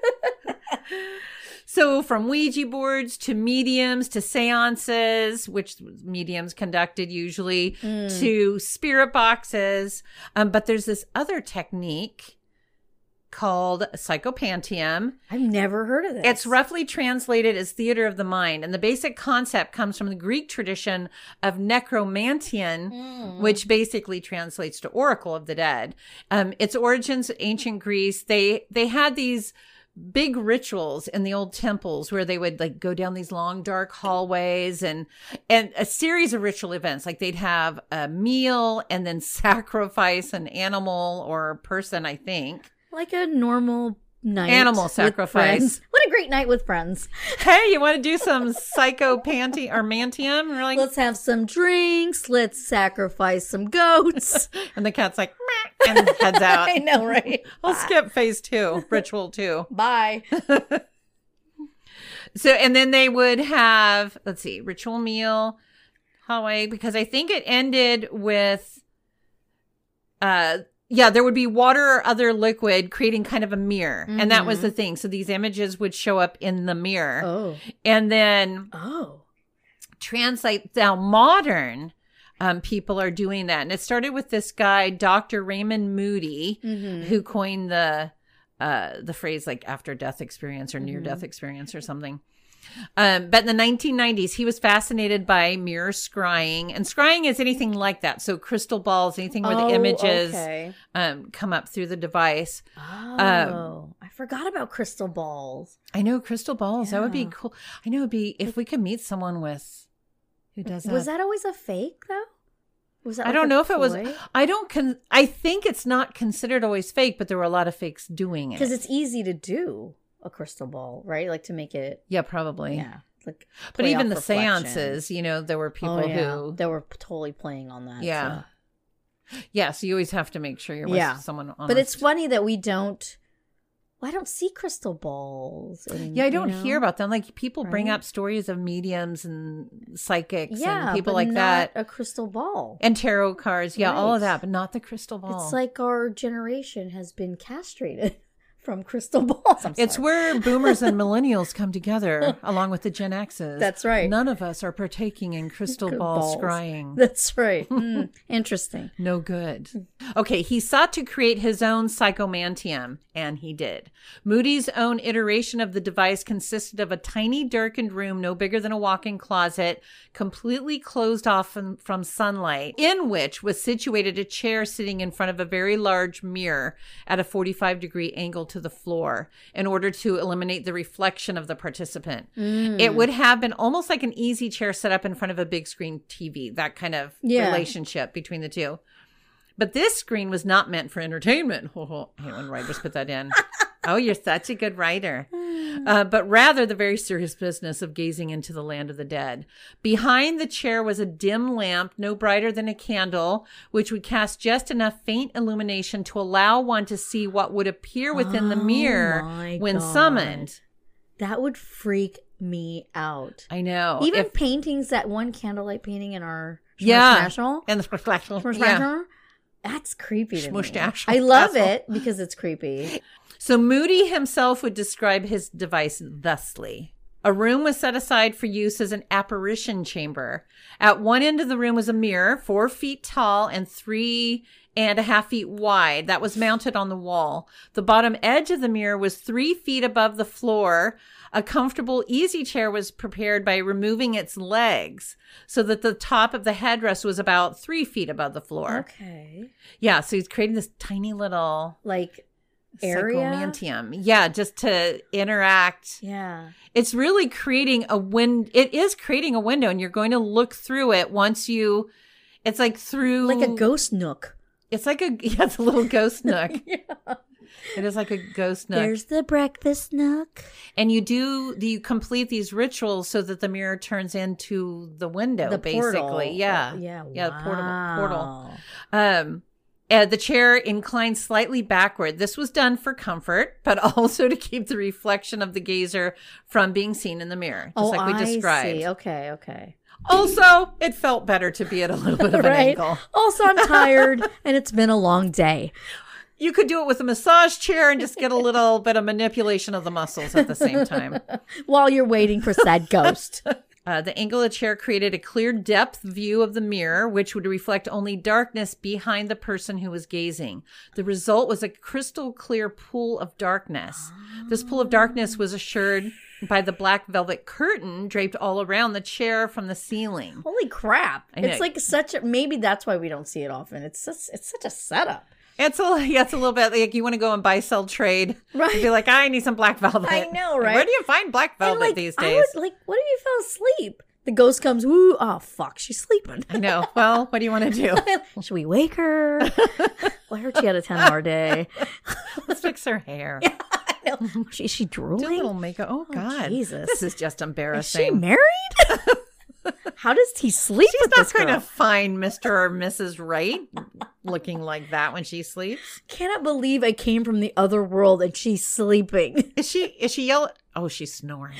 So from Ouija boards to mediums to seances, which mediums conducted usually, to spirit boxes. But there's this other technique called psychopantium. I've never heard of this. It's roughly translated as theater of the mind. And the basic concept comes from the Greek tradition of necromantian, which basically translates to oracle of the dead. Its origins, ancient Greece, they had these big rituals in the old temples where they would like go down these long dark hallways and a series of ritual events. Like they'd have a meal and then sacrifice an animal or person, I think. Like a normal night. Animal sacrifice. What a great night with friends. Hey, you want to do some psychopantium? We're like, let's have some drinks. Let's sacrifice some goats. And the cat's like, meh, and heads out. I know, right? I'll skip phase 2, ritual 2. Bye. So, and then they would have, let's see, ritual meal, hallway, because I think it ended with, Yeah, there would be water or other liquid creating kind of a mirror. And that was the thing. So these images would show up in the mirror. Oh. And then translate. Now, modern people are doing that. And it started with this guy, Dr. Raymond Moody, who coined the phrase like after-death experience or near-death experience or something. But in the 1990s, he was fascinated by mirror scrying. And scrying is anything like that. So crystal balls, anything where the images come up through the device. Oh, I forgot about crystal balls. I know, crystal balls. That would be cool. I know, it'd be if we could meet someone who does that. Was that always a fake, though? Was that I don't know if it was. I think it's not considered always fake, but there were a lot of fakes doing it. Because it's easy to do a crystal ball, right? Like to make it. Yeah, probably. Yeah. Like, but even the seances, there were people who. They were totally playing on that. Yeah. So. Yeah, so you always have to make sure you're with someone honest. But it's funny that we don't. Well, I don't see crystal balls. I don't hear about them. Like people bring up stories of mediums and psychics and people like that. A crystal ball. And tarot cards. Yeah, all of that, but not the crystal ball. It's like our generation has been castrated from crystal balls. It's where boomers and millennials come together along with the Gen Xs. That's right. None of us are partaking in crystal ball scrying. That's right. Interesting. No good. Okay, he sought to create his own psychomantium, and he did. Moody's own iteration of the device consisted of a tiny darkened room no bigger than a walk-in closet, completely closed off from sunlight, in which was situated a chair sitting in front of a very large mirror at a 45-degree angle to the floor in order to eliminate the reflection of the participant. It would have been almost like an easy chair set up in front of a big screen TV, that kind of relationship between the two. But this screen was not meant for entertainment. I hate when writers put that in. Oh, you're such a good writer. But rather the very serious business of gazing into the land of the dead. Behind the chair was a dim lamp, no brighter than a candle, which would cast just enough faint illumination to allow one to see what would appear within the mirror when summoned. That would freak me out. I know. Even paintings, that one candlelight painting in our National. And the that's creepy to me. I love it because it's creepy. So Moody himself would describe his device thusly. A room was set aside for use as an apparition chamber. At one end of the room was a mirror, 4 feet tall and 3.5 feet wide, that was mounted on the wall. The bottom edge of the mirror was 3 feet above the floor. A comfortable easy chair was prepared by removing its legs so that the top of the headrest was about 3 feet above the floor. Okay. Yeah, so he's creating this tiny little area? Psychomantium. Yeah, just to interact. Yeah. It's really creating a It is creating a window, and you're going to look through it once you. It's like through. Like a ghost nook. It's like it's a little ghost nook. Yeah. It is like a ghost nook. There's the breakfast nook. And you complete these rituals so that the mirror turns into the window, basically. Portal. Yeah. Yeah. Yeah. Portal. The chair inclined slightly backward. This was done for comfort, but also to keep the reflection of the gazer from being seen in the mirror, just like we described. I see. Okay. Also, it felt better to be at a little bit of an angle. Also, I'm tired, and it's been a long day. You could do it with a massage chair and just get a little bit of manipulation of the muscles at the same time. While you're waiting for said ghost. The angle of the chair created a clear depth view of the mirror, which would reflect only darkness behind the person who was gazing. The result was a crystal clear pool of darkness. This pool of darkness was assured by the black velvet curtain draped all around the chair from the ceiling. Holy crap. It's like maybe that's why we don't see it often. It's such a setup. It's a little bit like you want to go and buy, sell, trade. Right. You'd be like, I need some black velvet. I know, right? Where do you find black velvet these days? What if you fell asleep? The ghost comes, woo, oh, fuck, she's sleeping. I know. Well, what do you want to do? Should we wake her? Well, I heard she had a 10-hour day. Let's fix her hair. Yeah, I know. Is she drooling? Do a little makeup. Oh, God. Jesus. This is just embarrassing. Is she married? How does he sleep with this girl? She's not going to find Mr. or Mrs. Right looking like that when she sleeps. Cannot believe I came from the other world and she's sleeping. Is she yelling? Oh, she's snoring.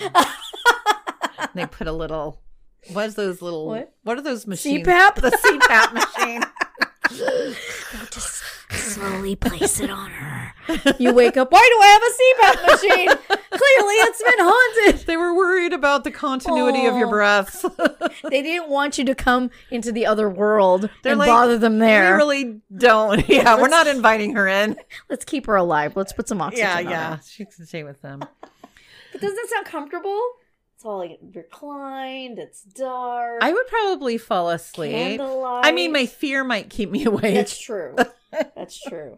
They put a little... What are those machines? CPAP? The CPAP machine. Just slowly place it on her. You wake up, why do I have a CPAP machine? Clearly it's been haunted. They were worried about the continuity of your breaths. They didn't want you to come into the other world They're and like, bother them there. We really don't. Yeah, we're not inviting her in. Let's keep her alive. Let's put some oxygen on her. She can stay with them. But doesn't that sound comfortable? It's all like reclined. It's dark. I would probably fall asleep. Candlelight. I mean, my fear might keep me awake. That's true. That's true.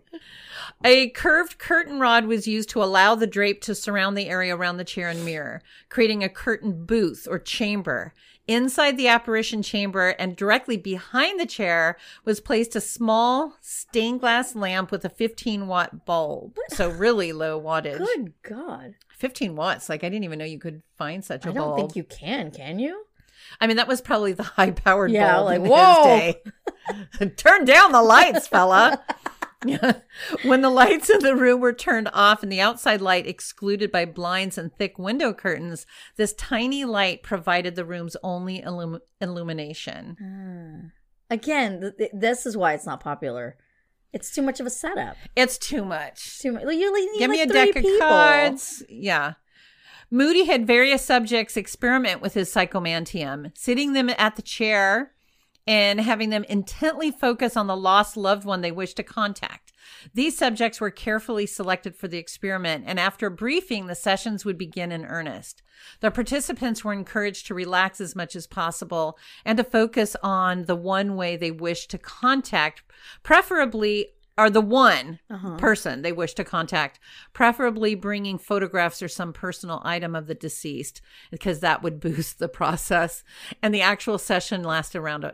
A curved curtain rod was used to allow the drape to surround the area around the chair and mirror, creating a curtain booth or chamber. Inside the apparition chamber and directly behind the chair was placed a small stained glass lamp with a 15-watt bulb. So really low wattage. Good God. 15 watts. Like, I didn't even know you could find such a bulb. I don't think you can you? I mean, that was probably the high-powered Yeah, bulb like, in whoa. his day. Turn down the lights, fella. When the lights in the room were turned off and the outside light excluded by blinds and thick window curtains, this tiny light provided the room's only illumination. Again, this is why it's not popular. It's too much of a setup. It's too much. Too much. You need Give like me a 3 deck of people. cards. Yeah. Moody had various subjects experiment with his psychomantium, sitting them at the chair and having them intently focus on the lost loved one they wished to contact. These subjects were carefully selected for the experiment, and after a briefing, the sessions would begin in earnest. The participants were encouraged to relax as much as possible and to focus on the one way they wished to contact, preferably or the one person they wish to contact, preferably bringing photographs or some personal item of the deceased, because that would boost the process. And the actual session lasted around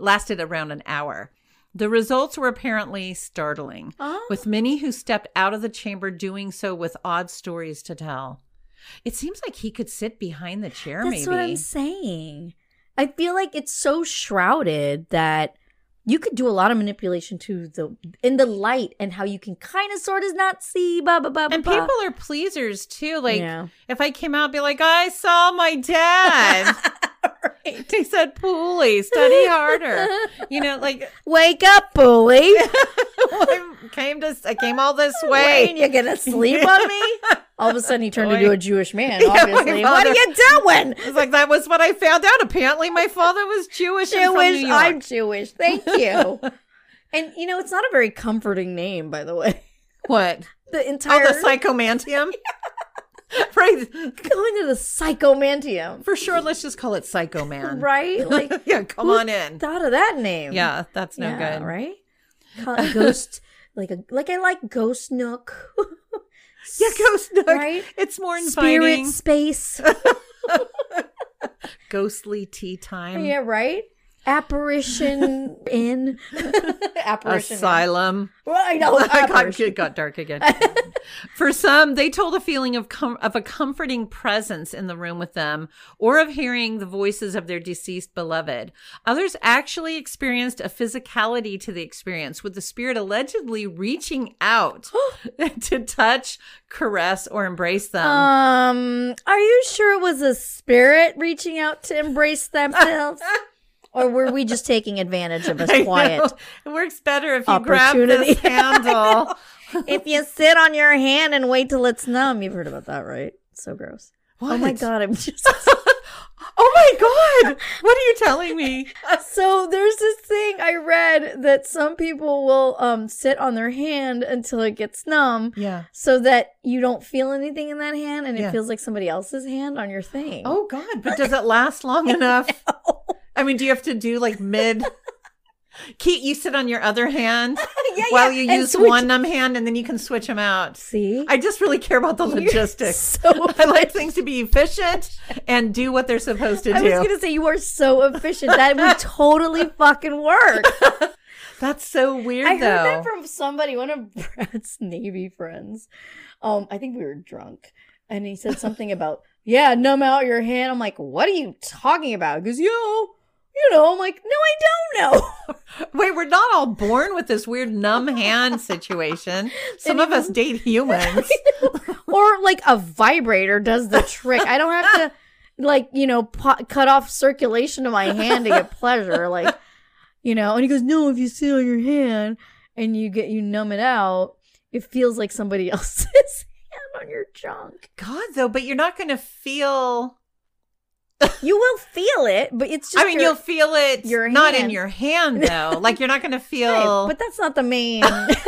an hour. The results were apparently startling, with many who stepped out of the chamber doing so with odd stories to tell. It seems like he could sit behind the chair, maybe. That's what I'm saying. I feel like it's so shrouded that you could do a lot of manipulation in the light and how you can kind of sort of not see. And people are pleasers too. Like if I came out and be like, I saw my dad. Right. He said, Pooley, study harder. Like wake up, Pooley. I came all this way. Wayne, you're gonna sleep on me? All of a sudden, he turned into a Jewish man. Yeah, obviously, what are you doing? It's like that was what I found out. Apparently, my father was Jewish. And from New York. I'm Jewish. Thank you. And it's not a very comforting name, by the way. What? The entire the psychomantium. Right. Going to the psychomantium. For sure, let's just call it Psycho Man. Right? Like, yeah, come on in. Thought of that name. Yeah, that's no good. Right? Call it Ghost, like I like Ghost Nook. Yeah, Ghost Nook. Right? It's more inviting. Spirit space. Ghostly tea time. Yeah, right? Apparition Inn. Apparition Asylum. Inn. Well, I know. It got dark again. For some, they told a feeling of a comforting presence in the room with them, or of hearing the voices of their deceased beloved. Others actually experienced a physicality to the experience, with the spirit allegedly reaching out to touch, caress, or embrace them. Are you sure it was a spirit reaching out to embrace themselves? Or were we just taking advantage of his quiet? It works better if you grab this handle. If you sit on your hand and wait till it's numb. You've heard about that, right? So gross. What? Oh my God, I'm just... Oh my God! What are you telling me? So there's this thing I read that some people will sit on their hand until it gets numb. Yeah. So that you don't feel anything in that hand and it feels like somebody else's hand on your thing. Oh God, but does it last long enough? I mean, do you have to do like mid... You sit on your other hand while you use one numb hand, and then you can switch them out. See? I just really care about the logistics. I like things to be efficient and do what they're supposed to do. I was going to say, you are so efficient. That would totally fucking work. That's so weird, I heard that from somebody, one of Brad's Navy friends. I think we were drunk. And he said something about, numb out your hand. I'm like, what are you talking about? He goes, I'm like, no, I don't know. Wait, we're not all born with this weird numb hand situation. Some of us date humans. Or like a vibrator does the trick. I don't have to cut off circulation to my hand to get pleasure. And he goes, no, if you sit on your hand and you numb it out, it feels like somebody else's hand on your junk. God, though, but you're not going to feel... You will feel it, but it's just... I mean, you'll feel it not in your hand, though. Like, you're not going to feel... Right, but that's not the main...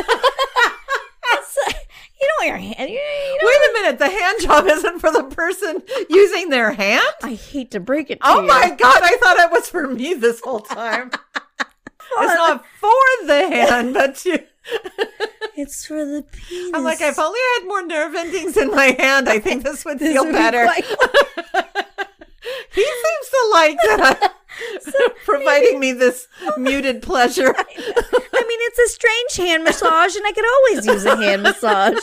You don't want your hand. You don't... Wait a minute. The hand job isn't for the person using their hand? I hate to break it to you. Oh, my God. I thought it was for me this whole time. It's not for the hand, but you... It's for the penis. I'm like, if only I had more nerve endings in my hand, I think this would feel better. He seems to like that providing me this muted pleasure. I mean, it's a strange hand massage, and I could always use a hand massage.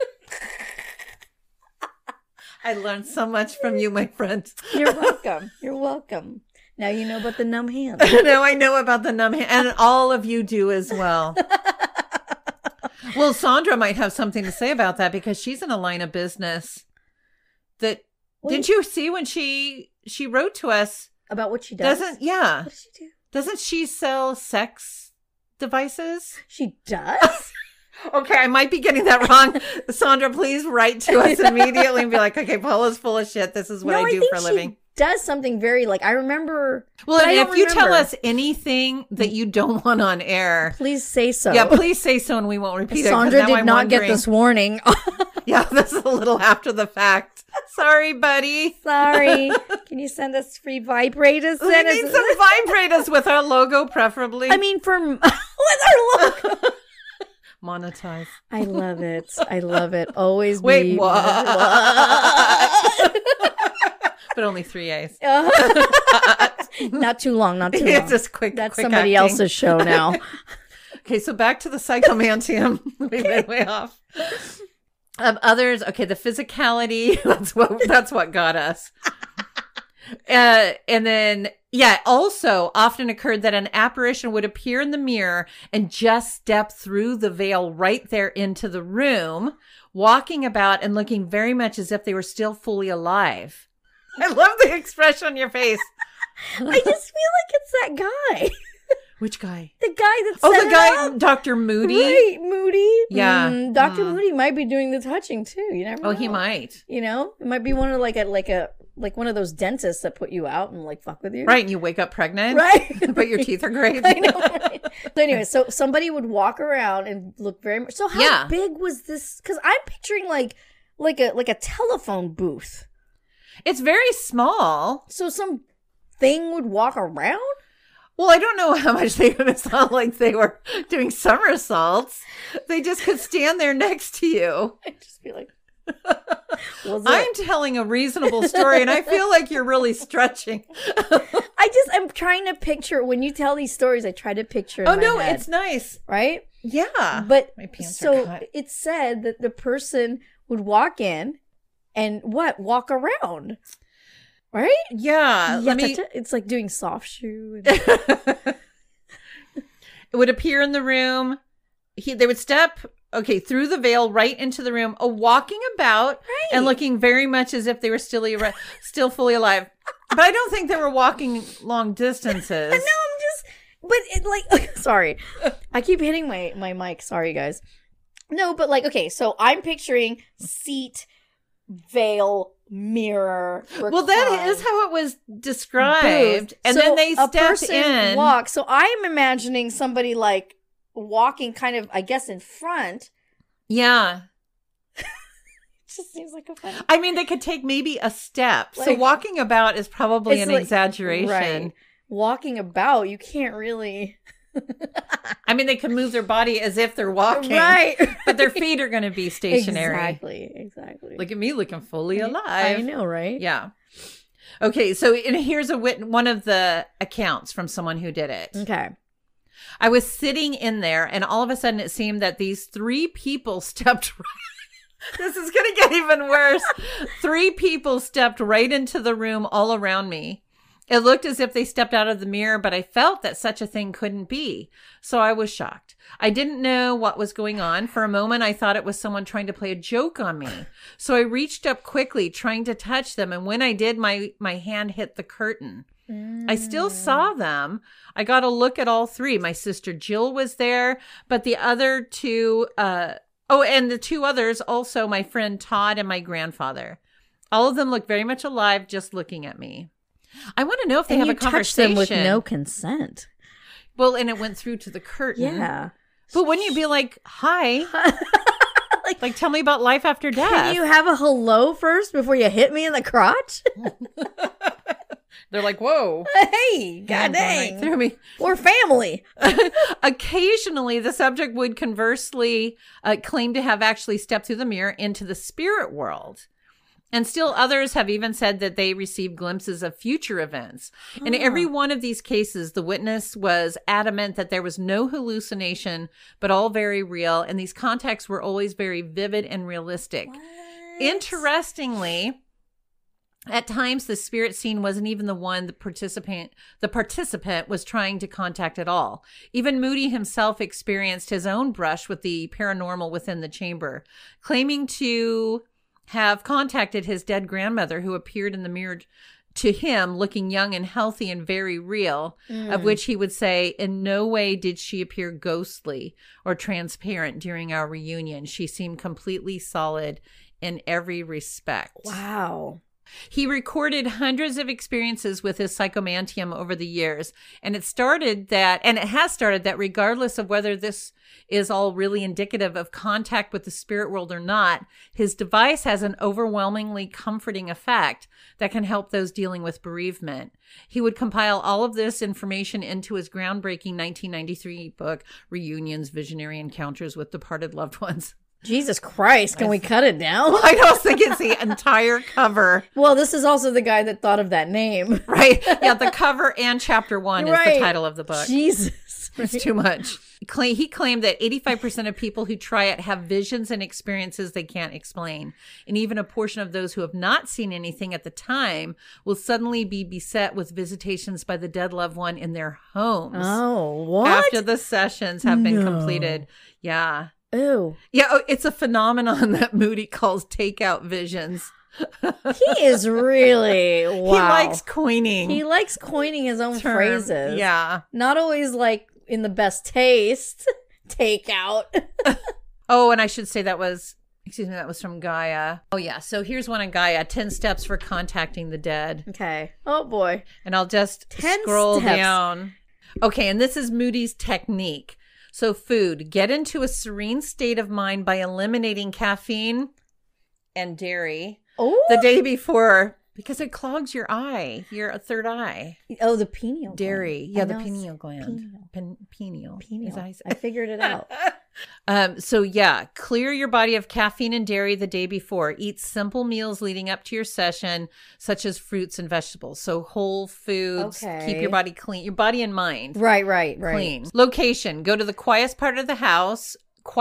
I learned so much from you, my friend. You're welcome. You're welcome. Now you know about the numb hand. Now I know about the numb hand, and all of you do as well. Well, Sandra might have something to say about that because she's in a line of business that... Didn't you see when she wrote to us about what she does? What does she do? Doesn't she sell sex devices? She does? Okay, I might be getting that wrong. Sandra, please write to us immediately and be like, okay, Paula's full of shit. This is what I do for a living. Does something very I remember. Well, if you tell us anything that you don't want on air, please say so. Yeah, please say so, and we won't repeat it. Sandra did not get this warning. Yeah, this is a little after the fact. Sorry, buddy. Sorry. Can you send us free vibrators? We need some vibrators with our logo, preferably. I mean, with our logo. Monetize. I love it. I love it. Always. Wait, what? But only 3 A's. Not too long. Not too long. It's just quick. That's quick somebody acting. else's show now. Okay, so back to the psychomantium. We went way off. Others, okay, the physicality. That's what got us. And then, also often occurred that an apparition would appear in the mirror and just step through the veil right there into the room, walking about and looking very much as if they were still fully alive. I love the expression on your face. I just feel like it's that guy. Which guy? The guy that set the it guy, up. Dr. Moody? Right, Moody. Yeah. Dr. Moody might be doing the touching too. You never know. Oh, he might. You know? It might be one of like one of those dentists that put you out and fuck with you. Right, and you wake up pregnant. Right. But your teeth are great. I know. Right? So anyway, so somebody would walk around and look very much. So how big was this? Because I'm picturing like a telephone booth. It's very small. So some thing would walk around? Well, I don't know how much they would sound like they were doing somersaults. They just could stand there next to you. I'd just be like, I'm telling a reasonable story, and I feel like you're really stretching. I'm trying to picture, when you tell these stories, I try to picture in my head, it's nice. Right? Yeah. But my pants are cut. It said that the person would walk in and walk around. Right? Yeah. It's like doing soft shoe. It would appear in the room. They would step, through the veil right into the room, walking about and looking very much as if they were still fully alive. But I don't think they were walking long distances. Sorry. I keep hitting my mic. Sorry, guys. No, but so I'm picturing seat, veil, mirror. Well, that is how it was described. Booth. And then they stepped in. Walk. So I'm imagining somebody walking kind of, I guess, in front. Yeah. It just seems like a fun. I mean, they could take maybe a step. So walking about is probably an exaggeration. Right. Walking about, you can't really. I mean, they could move their body as if they're walking. Right. But their feet are going to be stationary. Exactly. Look at me looking fully alive. I know, right? Yeah. Okay, so here's one of the accounts from someone who did it. Okay. I was sitting in there, and all of a sudden it seemed that these 3 people stepped right. This is going to get even worse. 3 people stepped right into the room all around me. It looked as if they stepped out of the mirror, but I felt that such a thing couldn't be. So I was shocked. I didn't know what was going on. For a moment, I thought it was someone trying to play a joke on me. So I reached up quickly, trying to touch them. And when I did, my hand hit the curtain. I still saw them. I got a look at all three. My sister Jill was there, but the other two, and the two others, also my friend Todd and my grandfather. All of them look very much alive just looking at me. I want to know if they have a conversation. Touched them with no consent. Well, and it went through to the curtain. Yeah. But wouldn't you be like, hi? like, tell me about life after death. Can you have a hello first before you hit me in the crotch? They're like, whoa. Hey, god dang. Right through me. We're family. Occasionally, the subject would conversely claim to have actually stepped through the mirror into the spirit world. And still others have even said that they received glimpses of future events. In every one of these cases, the witness was adamant that there was no hallucination, but all very real. And these contacts were always very vivid and realistic. What? Interestingly, at times the spirit seen wasn't even the one the participant was trying to contact at all. Even Moody himself experienced his own brush with the paranormal within the chamber, claiming to have contacted his dead grandmother, who appeared in the mirror to him looking young and healthy and very real, of which he would say, in no way did she appear ghostly or transparent during our reunion. She seemed completely solid in every respect. Wow. He recorded hundreds of experiences with his psychomantium over the years, and it has started that regardless of whether this is all really indicative of contact with the spirit world or not, his device has an overwhelmingly comforting effect that can help those dealing with bereavement. He would compile all of this information into his groundbreaking 1993 book, Reunions, Visionary Encounters with Departed Loved Ones. Jesus Christ, can we cut it down? I don't think it's the entire cover. Well, this is also the guy that thought of that name. Right. Yeah, the cover and chapter 1 is the title of the book. Jesus. It's too much. He claimed that 85% of people who try it have visions and experiences they can't explain. And even a portion of those who have not seen anything at the time will suddenly be beset with visitations by the dead loved one in their homes. Oh, what? After the sessions have been completed. Yeah. Ew. Yeah, it's a phenomenon that Moody calls takeout visions. He is really, wow. He likes coining. He likes coining his own phrases. Yeah. Not always like in the best taste. Takeout. Oh, and I should say that was from Gaia. Oh, yeah. So here's one on Gaia, 10 steps for contacting the dead. Okay. Oh, boy. And I'll just 10 scroll steps. down. Okay, and this is Moody's technique. So food, get into a serene state of mind by eliminating caffeine and dairy the day before, because it clogs your eye, your third eye. Oh, the pineal dairy. gland. Yeah, the pineal gland. Pineal. I figured it out. So yeah, clear your body of caffeine and dairy the day before. Eat simple meals leading up to your session, such as fruits and vegetables. So whole foods, keep your body clean, your body and mind. Right. Clean. Location, go to the quietest part of the house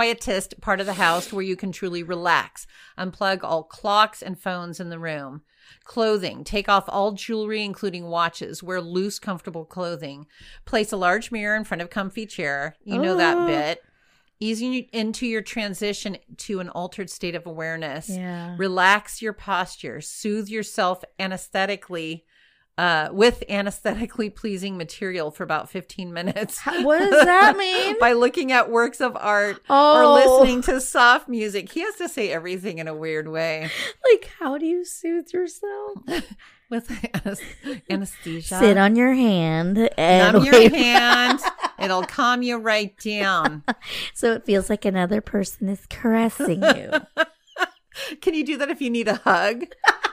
where you can truly relax. Unplug all clocks and phones in the room. Clothing, take off all jewelry, including watches. Wear loose, comfortable clothing. Place a large mirror in front of a comfy chair. You know that bit. Easing you into your transition to an altered state of awareness. Yeah. Relax your posture. Soothe yourself anesthetically with anesthetically pleasing material for about 15 minutes. What does that mean? By looking at works of art or listening to soft music. He has to say everything in a weird way. Like, how do you soothe yourself? With anesthesia. Sit on your hand. And Numb your hand. It'll calm you right down. So it feels like another person is caressing you. Can you do that if you need a hug?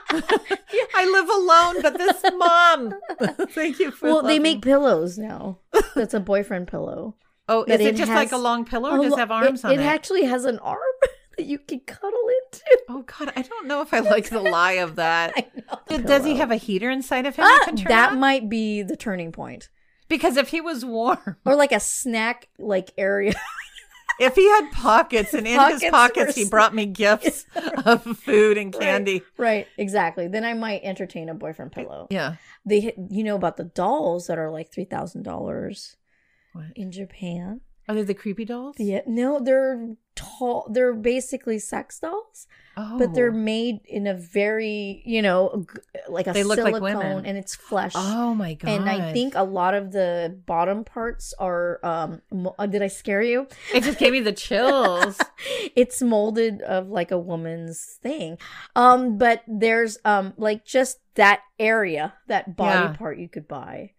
I live alone, but this mom. Thank you for they make pillows now. That's a boyfriend pillow. Oh, is it just like a long pillow or does it have arms on it? It actually has an arm that you can cuddle into. Oh, God. I don't know if I like the lie of that. I know. Does he have a heater inside of him you can turn that on? might be the turning point. Because if he was warm. Or like a snack area. If he had pockets and in his pockets he brought me gifts of food and candy. Right, exactly. Then I might entertain a boyfriend pillow. Yeah. You know about the dolls that are like $3,000 in Japan? Are they the creepy dolls? Yeah, no, they're tall. They're basically sex dolls, but they're made in a very, like a They look like silicone, women. and it's flesh. Oh my god! And I think a lot of the bottom parts are. Did I scare you? It just gave me the chills. It's molded of like a woman's thing, but there's like just that area, that body part you could buy.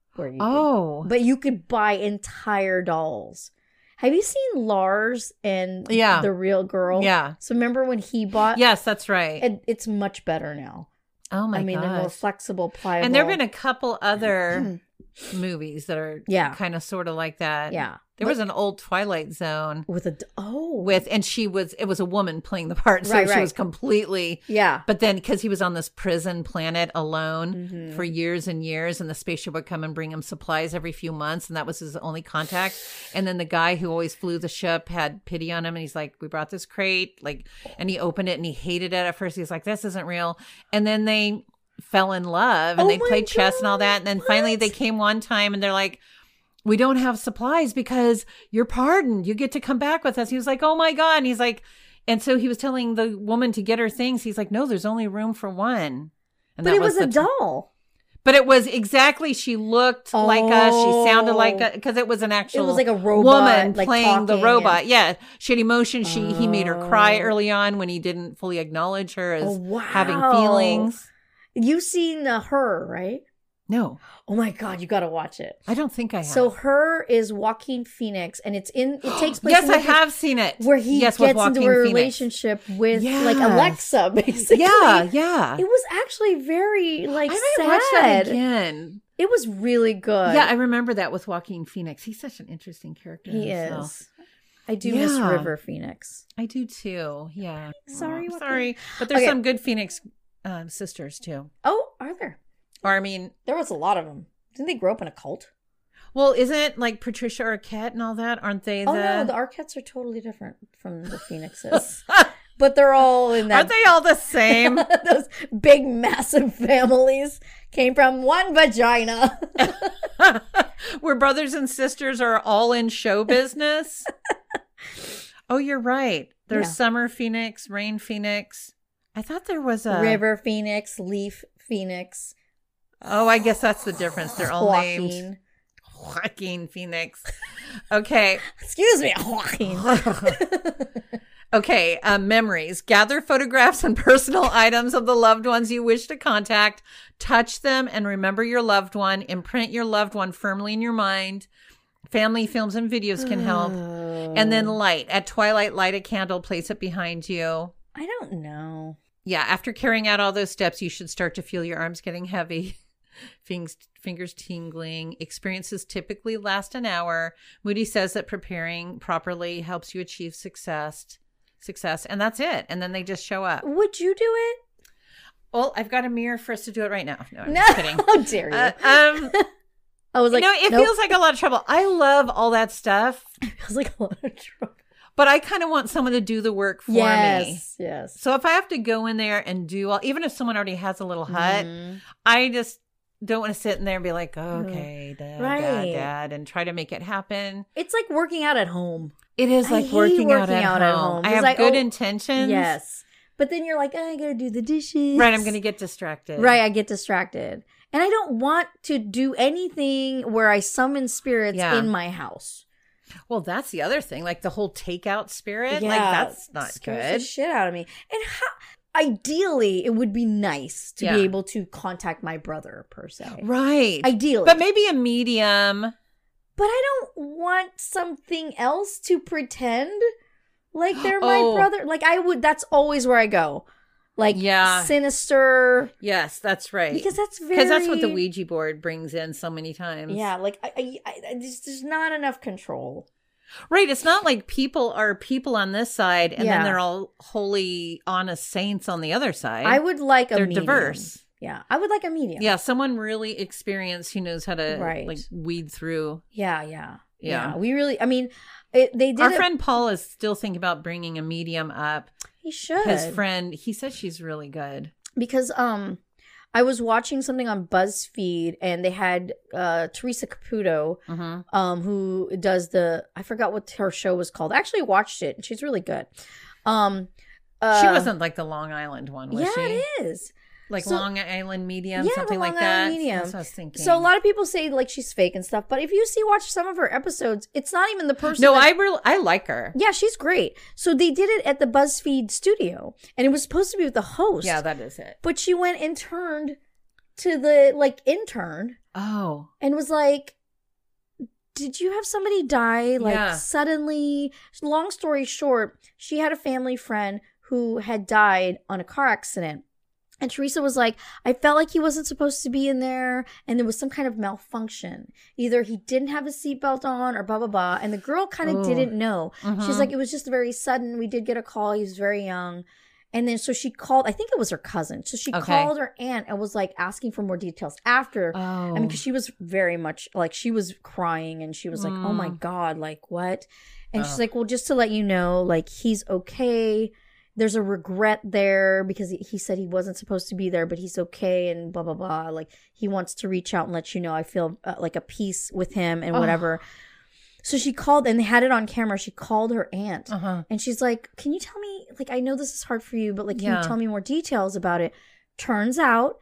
But you could buy entire dolls. Have you seen Lars and the real girl? Yeah. So remember when he bought? Yes, that's right. It's much better now. Oh my god! They're more flexible, pliable. And there have been a couple other movies that are kind of sort of like that. Yeah. There was an old Twilight Zone with a and it was a woman playing the part, so she was completely But then because he was on this prison planet alone for years and years, and the spaceship would come and bring him supplies every few months, and that was his only contact. And then the guy who always flew the ship had pity on him, and he's like, "We brought this crate," and he opened it and he hated it at first. He's like, "This isn't real," and then they fell in love and they played chess and all that, and then finally they came one time and they're like, "We don't have supplies because you're pardoned. You get to come back with us." He was like, "Oh my god." And he's like, and so he was telling the woman to get her things. He's like, "No, there's only room for one." And but it was a doll. But it was exactly, she looked like us. She sounded like us, because it was an actual, it was like a robot woman playing the robot. Yeah. She had emotion. He made her cry Oh. early on when he didn't fully acknowledge her as having feelings. You've seen Her, right? No. Oh my god, you got to watch it. I don't think I have. So Her is Joaquin Phoenix, and it takes place. Yes, I have seen it. Where he gets into a relationship with like Alexa, basically. Yeah. It was actually very I might sad. watch that again. It was really good. Yeah, I remember that with Joaquin Phoenix. He's such an interesting character. He is. I do miss River Phoenix. I do too. Yeah. Sorry. Sorry. But there's some good Phoenix sisters too. Oh, are there? Or I mean, there was a lot of them. Didn't they grow up in a cult? Well, isn't like Patricia Arquette and all that? Aren't they? Oh no, the Arquettes are totally different from the Phoenixes. But they're all in that. Aren't they all the same? Those big, massive families came from one vagina. Where brothers and sisters are all in show business. Oh, you're right. There's Summer Phoenix, Rain Phoenix. I thought there was a River Phoenix, Leaf Phoenix. Oh, I guess that's the difference. They're all named Joaquin Phoenix. Okay. Excuse me, Joaquin. Okay, memories. Gather photographs and personal items of the loved ones you wish to contact. Touch them and remember your loved one. Imprint your loved one firmly in your mind. Family films and videos can help. And then light. At twilight, light a candle. Place it behind you. I don't know. Yeah, after carrying out all those steps, you should start to feel your arms getting heavy. Fingers tingling. Experiences typically last an hour. Moody says that preparing properly helps you achieve success. And that's it. And then they just show up. Would you do it? Well, I've got a mirror for us to do it right now. No, I'm just kidding. How dare you? I was like, it feels like a lot of trouble. I love all that stuff. It feels like a lot of trouble. But I kind of want someone to do the work for me. Yes. So if I have to go in there and do even if someone already has a little hut, I just don't want to sit in there and be like, okay, dad, and try to make it happen. It's like working out at home. It is like working out at home. I have good intentions. Yes. But then you're like, I got to do the dishes. Right, I'm going to get distracted. Right, I get distracted. And I don't want to do anything where I summon spirits in my house. Well, that's the other thing. Like the whole takeout spirit. Like that's not good. The shit out of me. And ideally, it would be nice to be able to contact my brother, per se. Right. Ideally. But maybe a medium. But I don't want something else to pretend like they're my brother. Like that's always where I go. Like sinister. Yes, that's right. Because that's what the Ouija board brings in so many times. Yeah, like I there's not enough control. Right, it's not like people are people on this side and then they're all holy, honest saints on the other side. I would like they're diverse. Yeah, I would like a medium. Yeah, someone really experienced who knows how to like weed through. Yeah. We really, I mean, they did. Our friend Paul is still thinking about bringing a medium up. He should. His friend, he says she's really good. Because I was watching something on BuzzFeed, and they had Teresa Caputo, who does I forgot what her show was called. I actually watched it, and she's really good. She wasn't like the Long Island one, was she? Yeah, it is. Like Long Island Medium, something like that. Island Medium. That's what I was thinking. So a lot of people say like she's fake and stuff, but if you watch some of her episodes, it's not even the person. No, I like her. Yeah, she's great. So they did it at the BuzzFeed studio, and it was supposed to be with the host. Yeah, that is it. But she went and turned to the intern. Oh. And was like, did you have somebody die suddenly? Long story short, she had a family friend who had died on a car accident. And Teresa was like, I felt like he wasn't supposed to be in there, and there was some kind of malfunction. Either he didn't have a seatbelt on or blah, blah, blah. And the girl kind of didn't know. She's like, it was just very sudden. We did get a call. He was very young. And then so she called, I think it was her cousin. So she called her aunt and was like asking for more details after. I mean, because she was very much like, she was crying, and she was like, oh my God, like what? And she's like, well, just to let you know, like he's okay. There's a regret there because he said he wasn't supposed to be there, but he's okay and blah, blah, blah. Like he wants to reach out and let you know I feel like a peace with him and whatever. So she called, and they had it on camera. She called her aunt and she's like, can you tell me, like, I know this is hard for you, but like, can you tell me more details about it? Turns out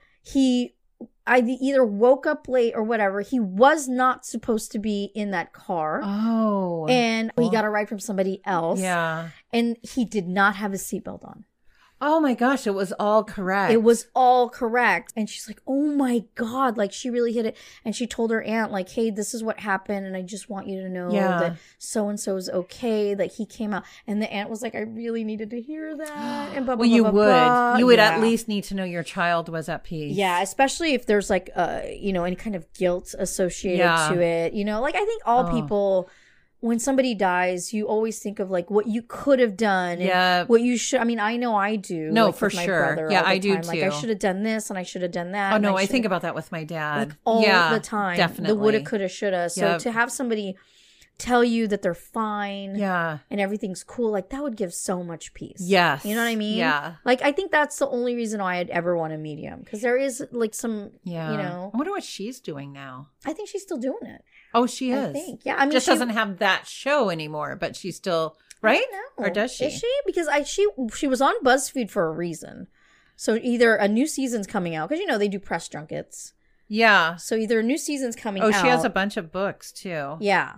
I either woke up late or whatever. He was not supposed to be in that car. Oh. And he got a ride from somebody else. Yeah. And he did not have his seatbelt on. Oh my gosh, it was all correct. It was all correct. And she's like, oh my God, like she really hit it. And she told her aunt, like, hey, this is what happened. And I just want you to know that so-and-so is okay, that he came out. And the aunt was like, I really needed to hear that. And blah, blah, well, blah, blah. You would at least need to know your child was at peace. Yeah, especially if there's like, any kind of guilt associated to it. Like I think all people... When somebody dies, you always think of like what you could have done and what you should. I mean, I know I do. No, like, for with my sure. brother Yeah, all the I do time. too. Like I should have done this and I should have done that. Oh no, I think about that with my dad like, all the time. Definitely. The woulda, coulda, shoulda. So to have somebody tell you that they're fine, and everything's cool, like that would give so much peace. Yes, you know what I mean. Yeah, like I think that's the only reason why I'd ever want a medium, because there is like some, I wonder what she's doing now. I think she's still doing it. Oh, she is. I think. Yeah, I mean, just doesn't have that show anymore, but she's still right. Or does she? Is she? Because she was on BuzzFeed for a reason. So either a new season's coming out, because they do press junkets. Yeah. So either a new season's coming out. Oh, she has a bunch of books too. Yeah.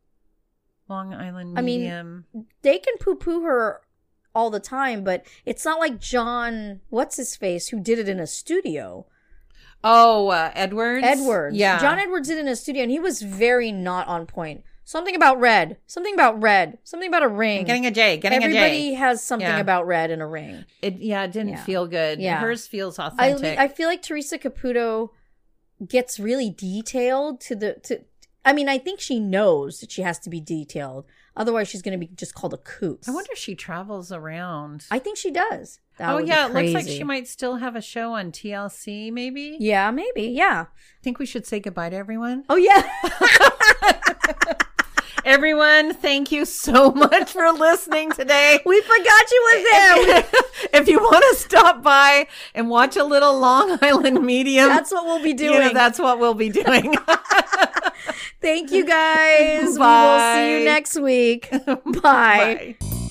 Long Island Medium. I mean, they can poo-poo her all the time, but it's not like John, what's his face, who did it in a studio. Oh, Edwards? Yeah. John Edwards did it in a studio, and he was very not on point. Something about red. Something about a ring. Getting a J. Everybody has something about red and a ring. It didn't feel good. Yeah. Hers feels authentic. I feel like Teresa Caputo gets really detailed I mean, I think she knows that she has to be detailed. Otherwise, she's going to be just called a coot. I wonder if she travels around. I think she does. It looks like she might still have a show on TLC, maybe? Yeah, maybe. Yeah. Think we should say goodbye to everyone? Oh, yeah. Everyone, thank you so much for listening today. We forgot you was there. If you want to stop by and watch a little Long Island Medium. That's what we'll be doing. That's what we'll be doing. Thank you, guys. Bye. We will see you next week. Bye. Bye.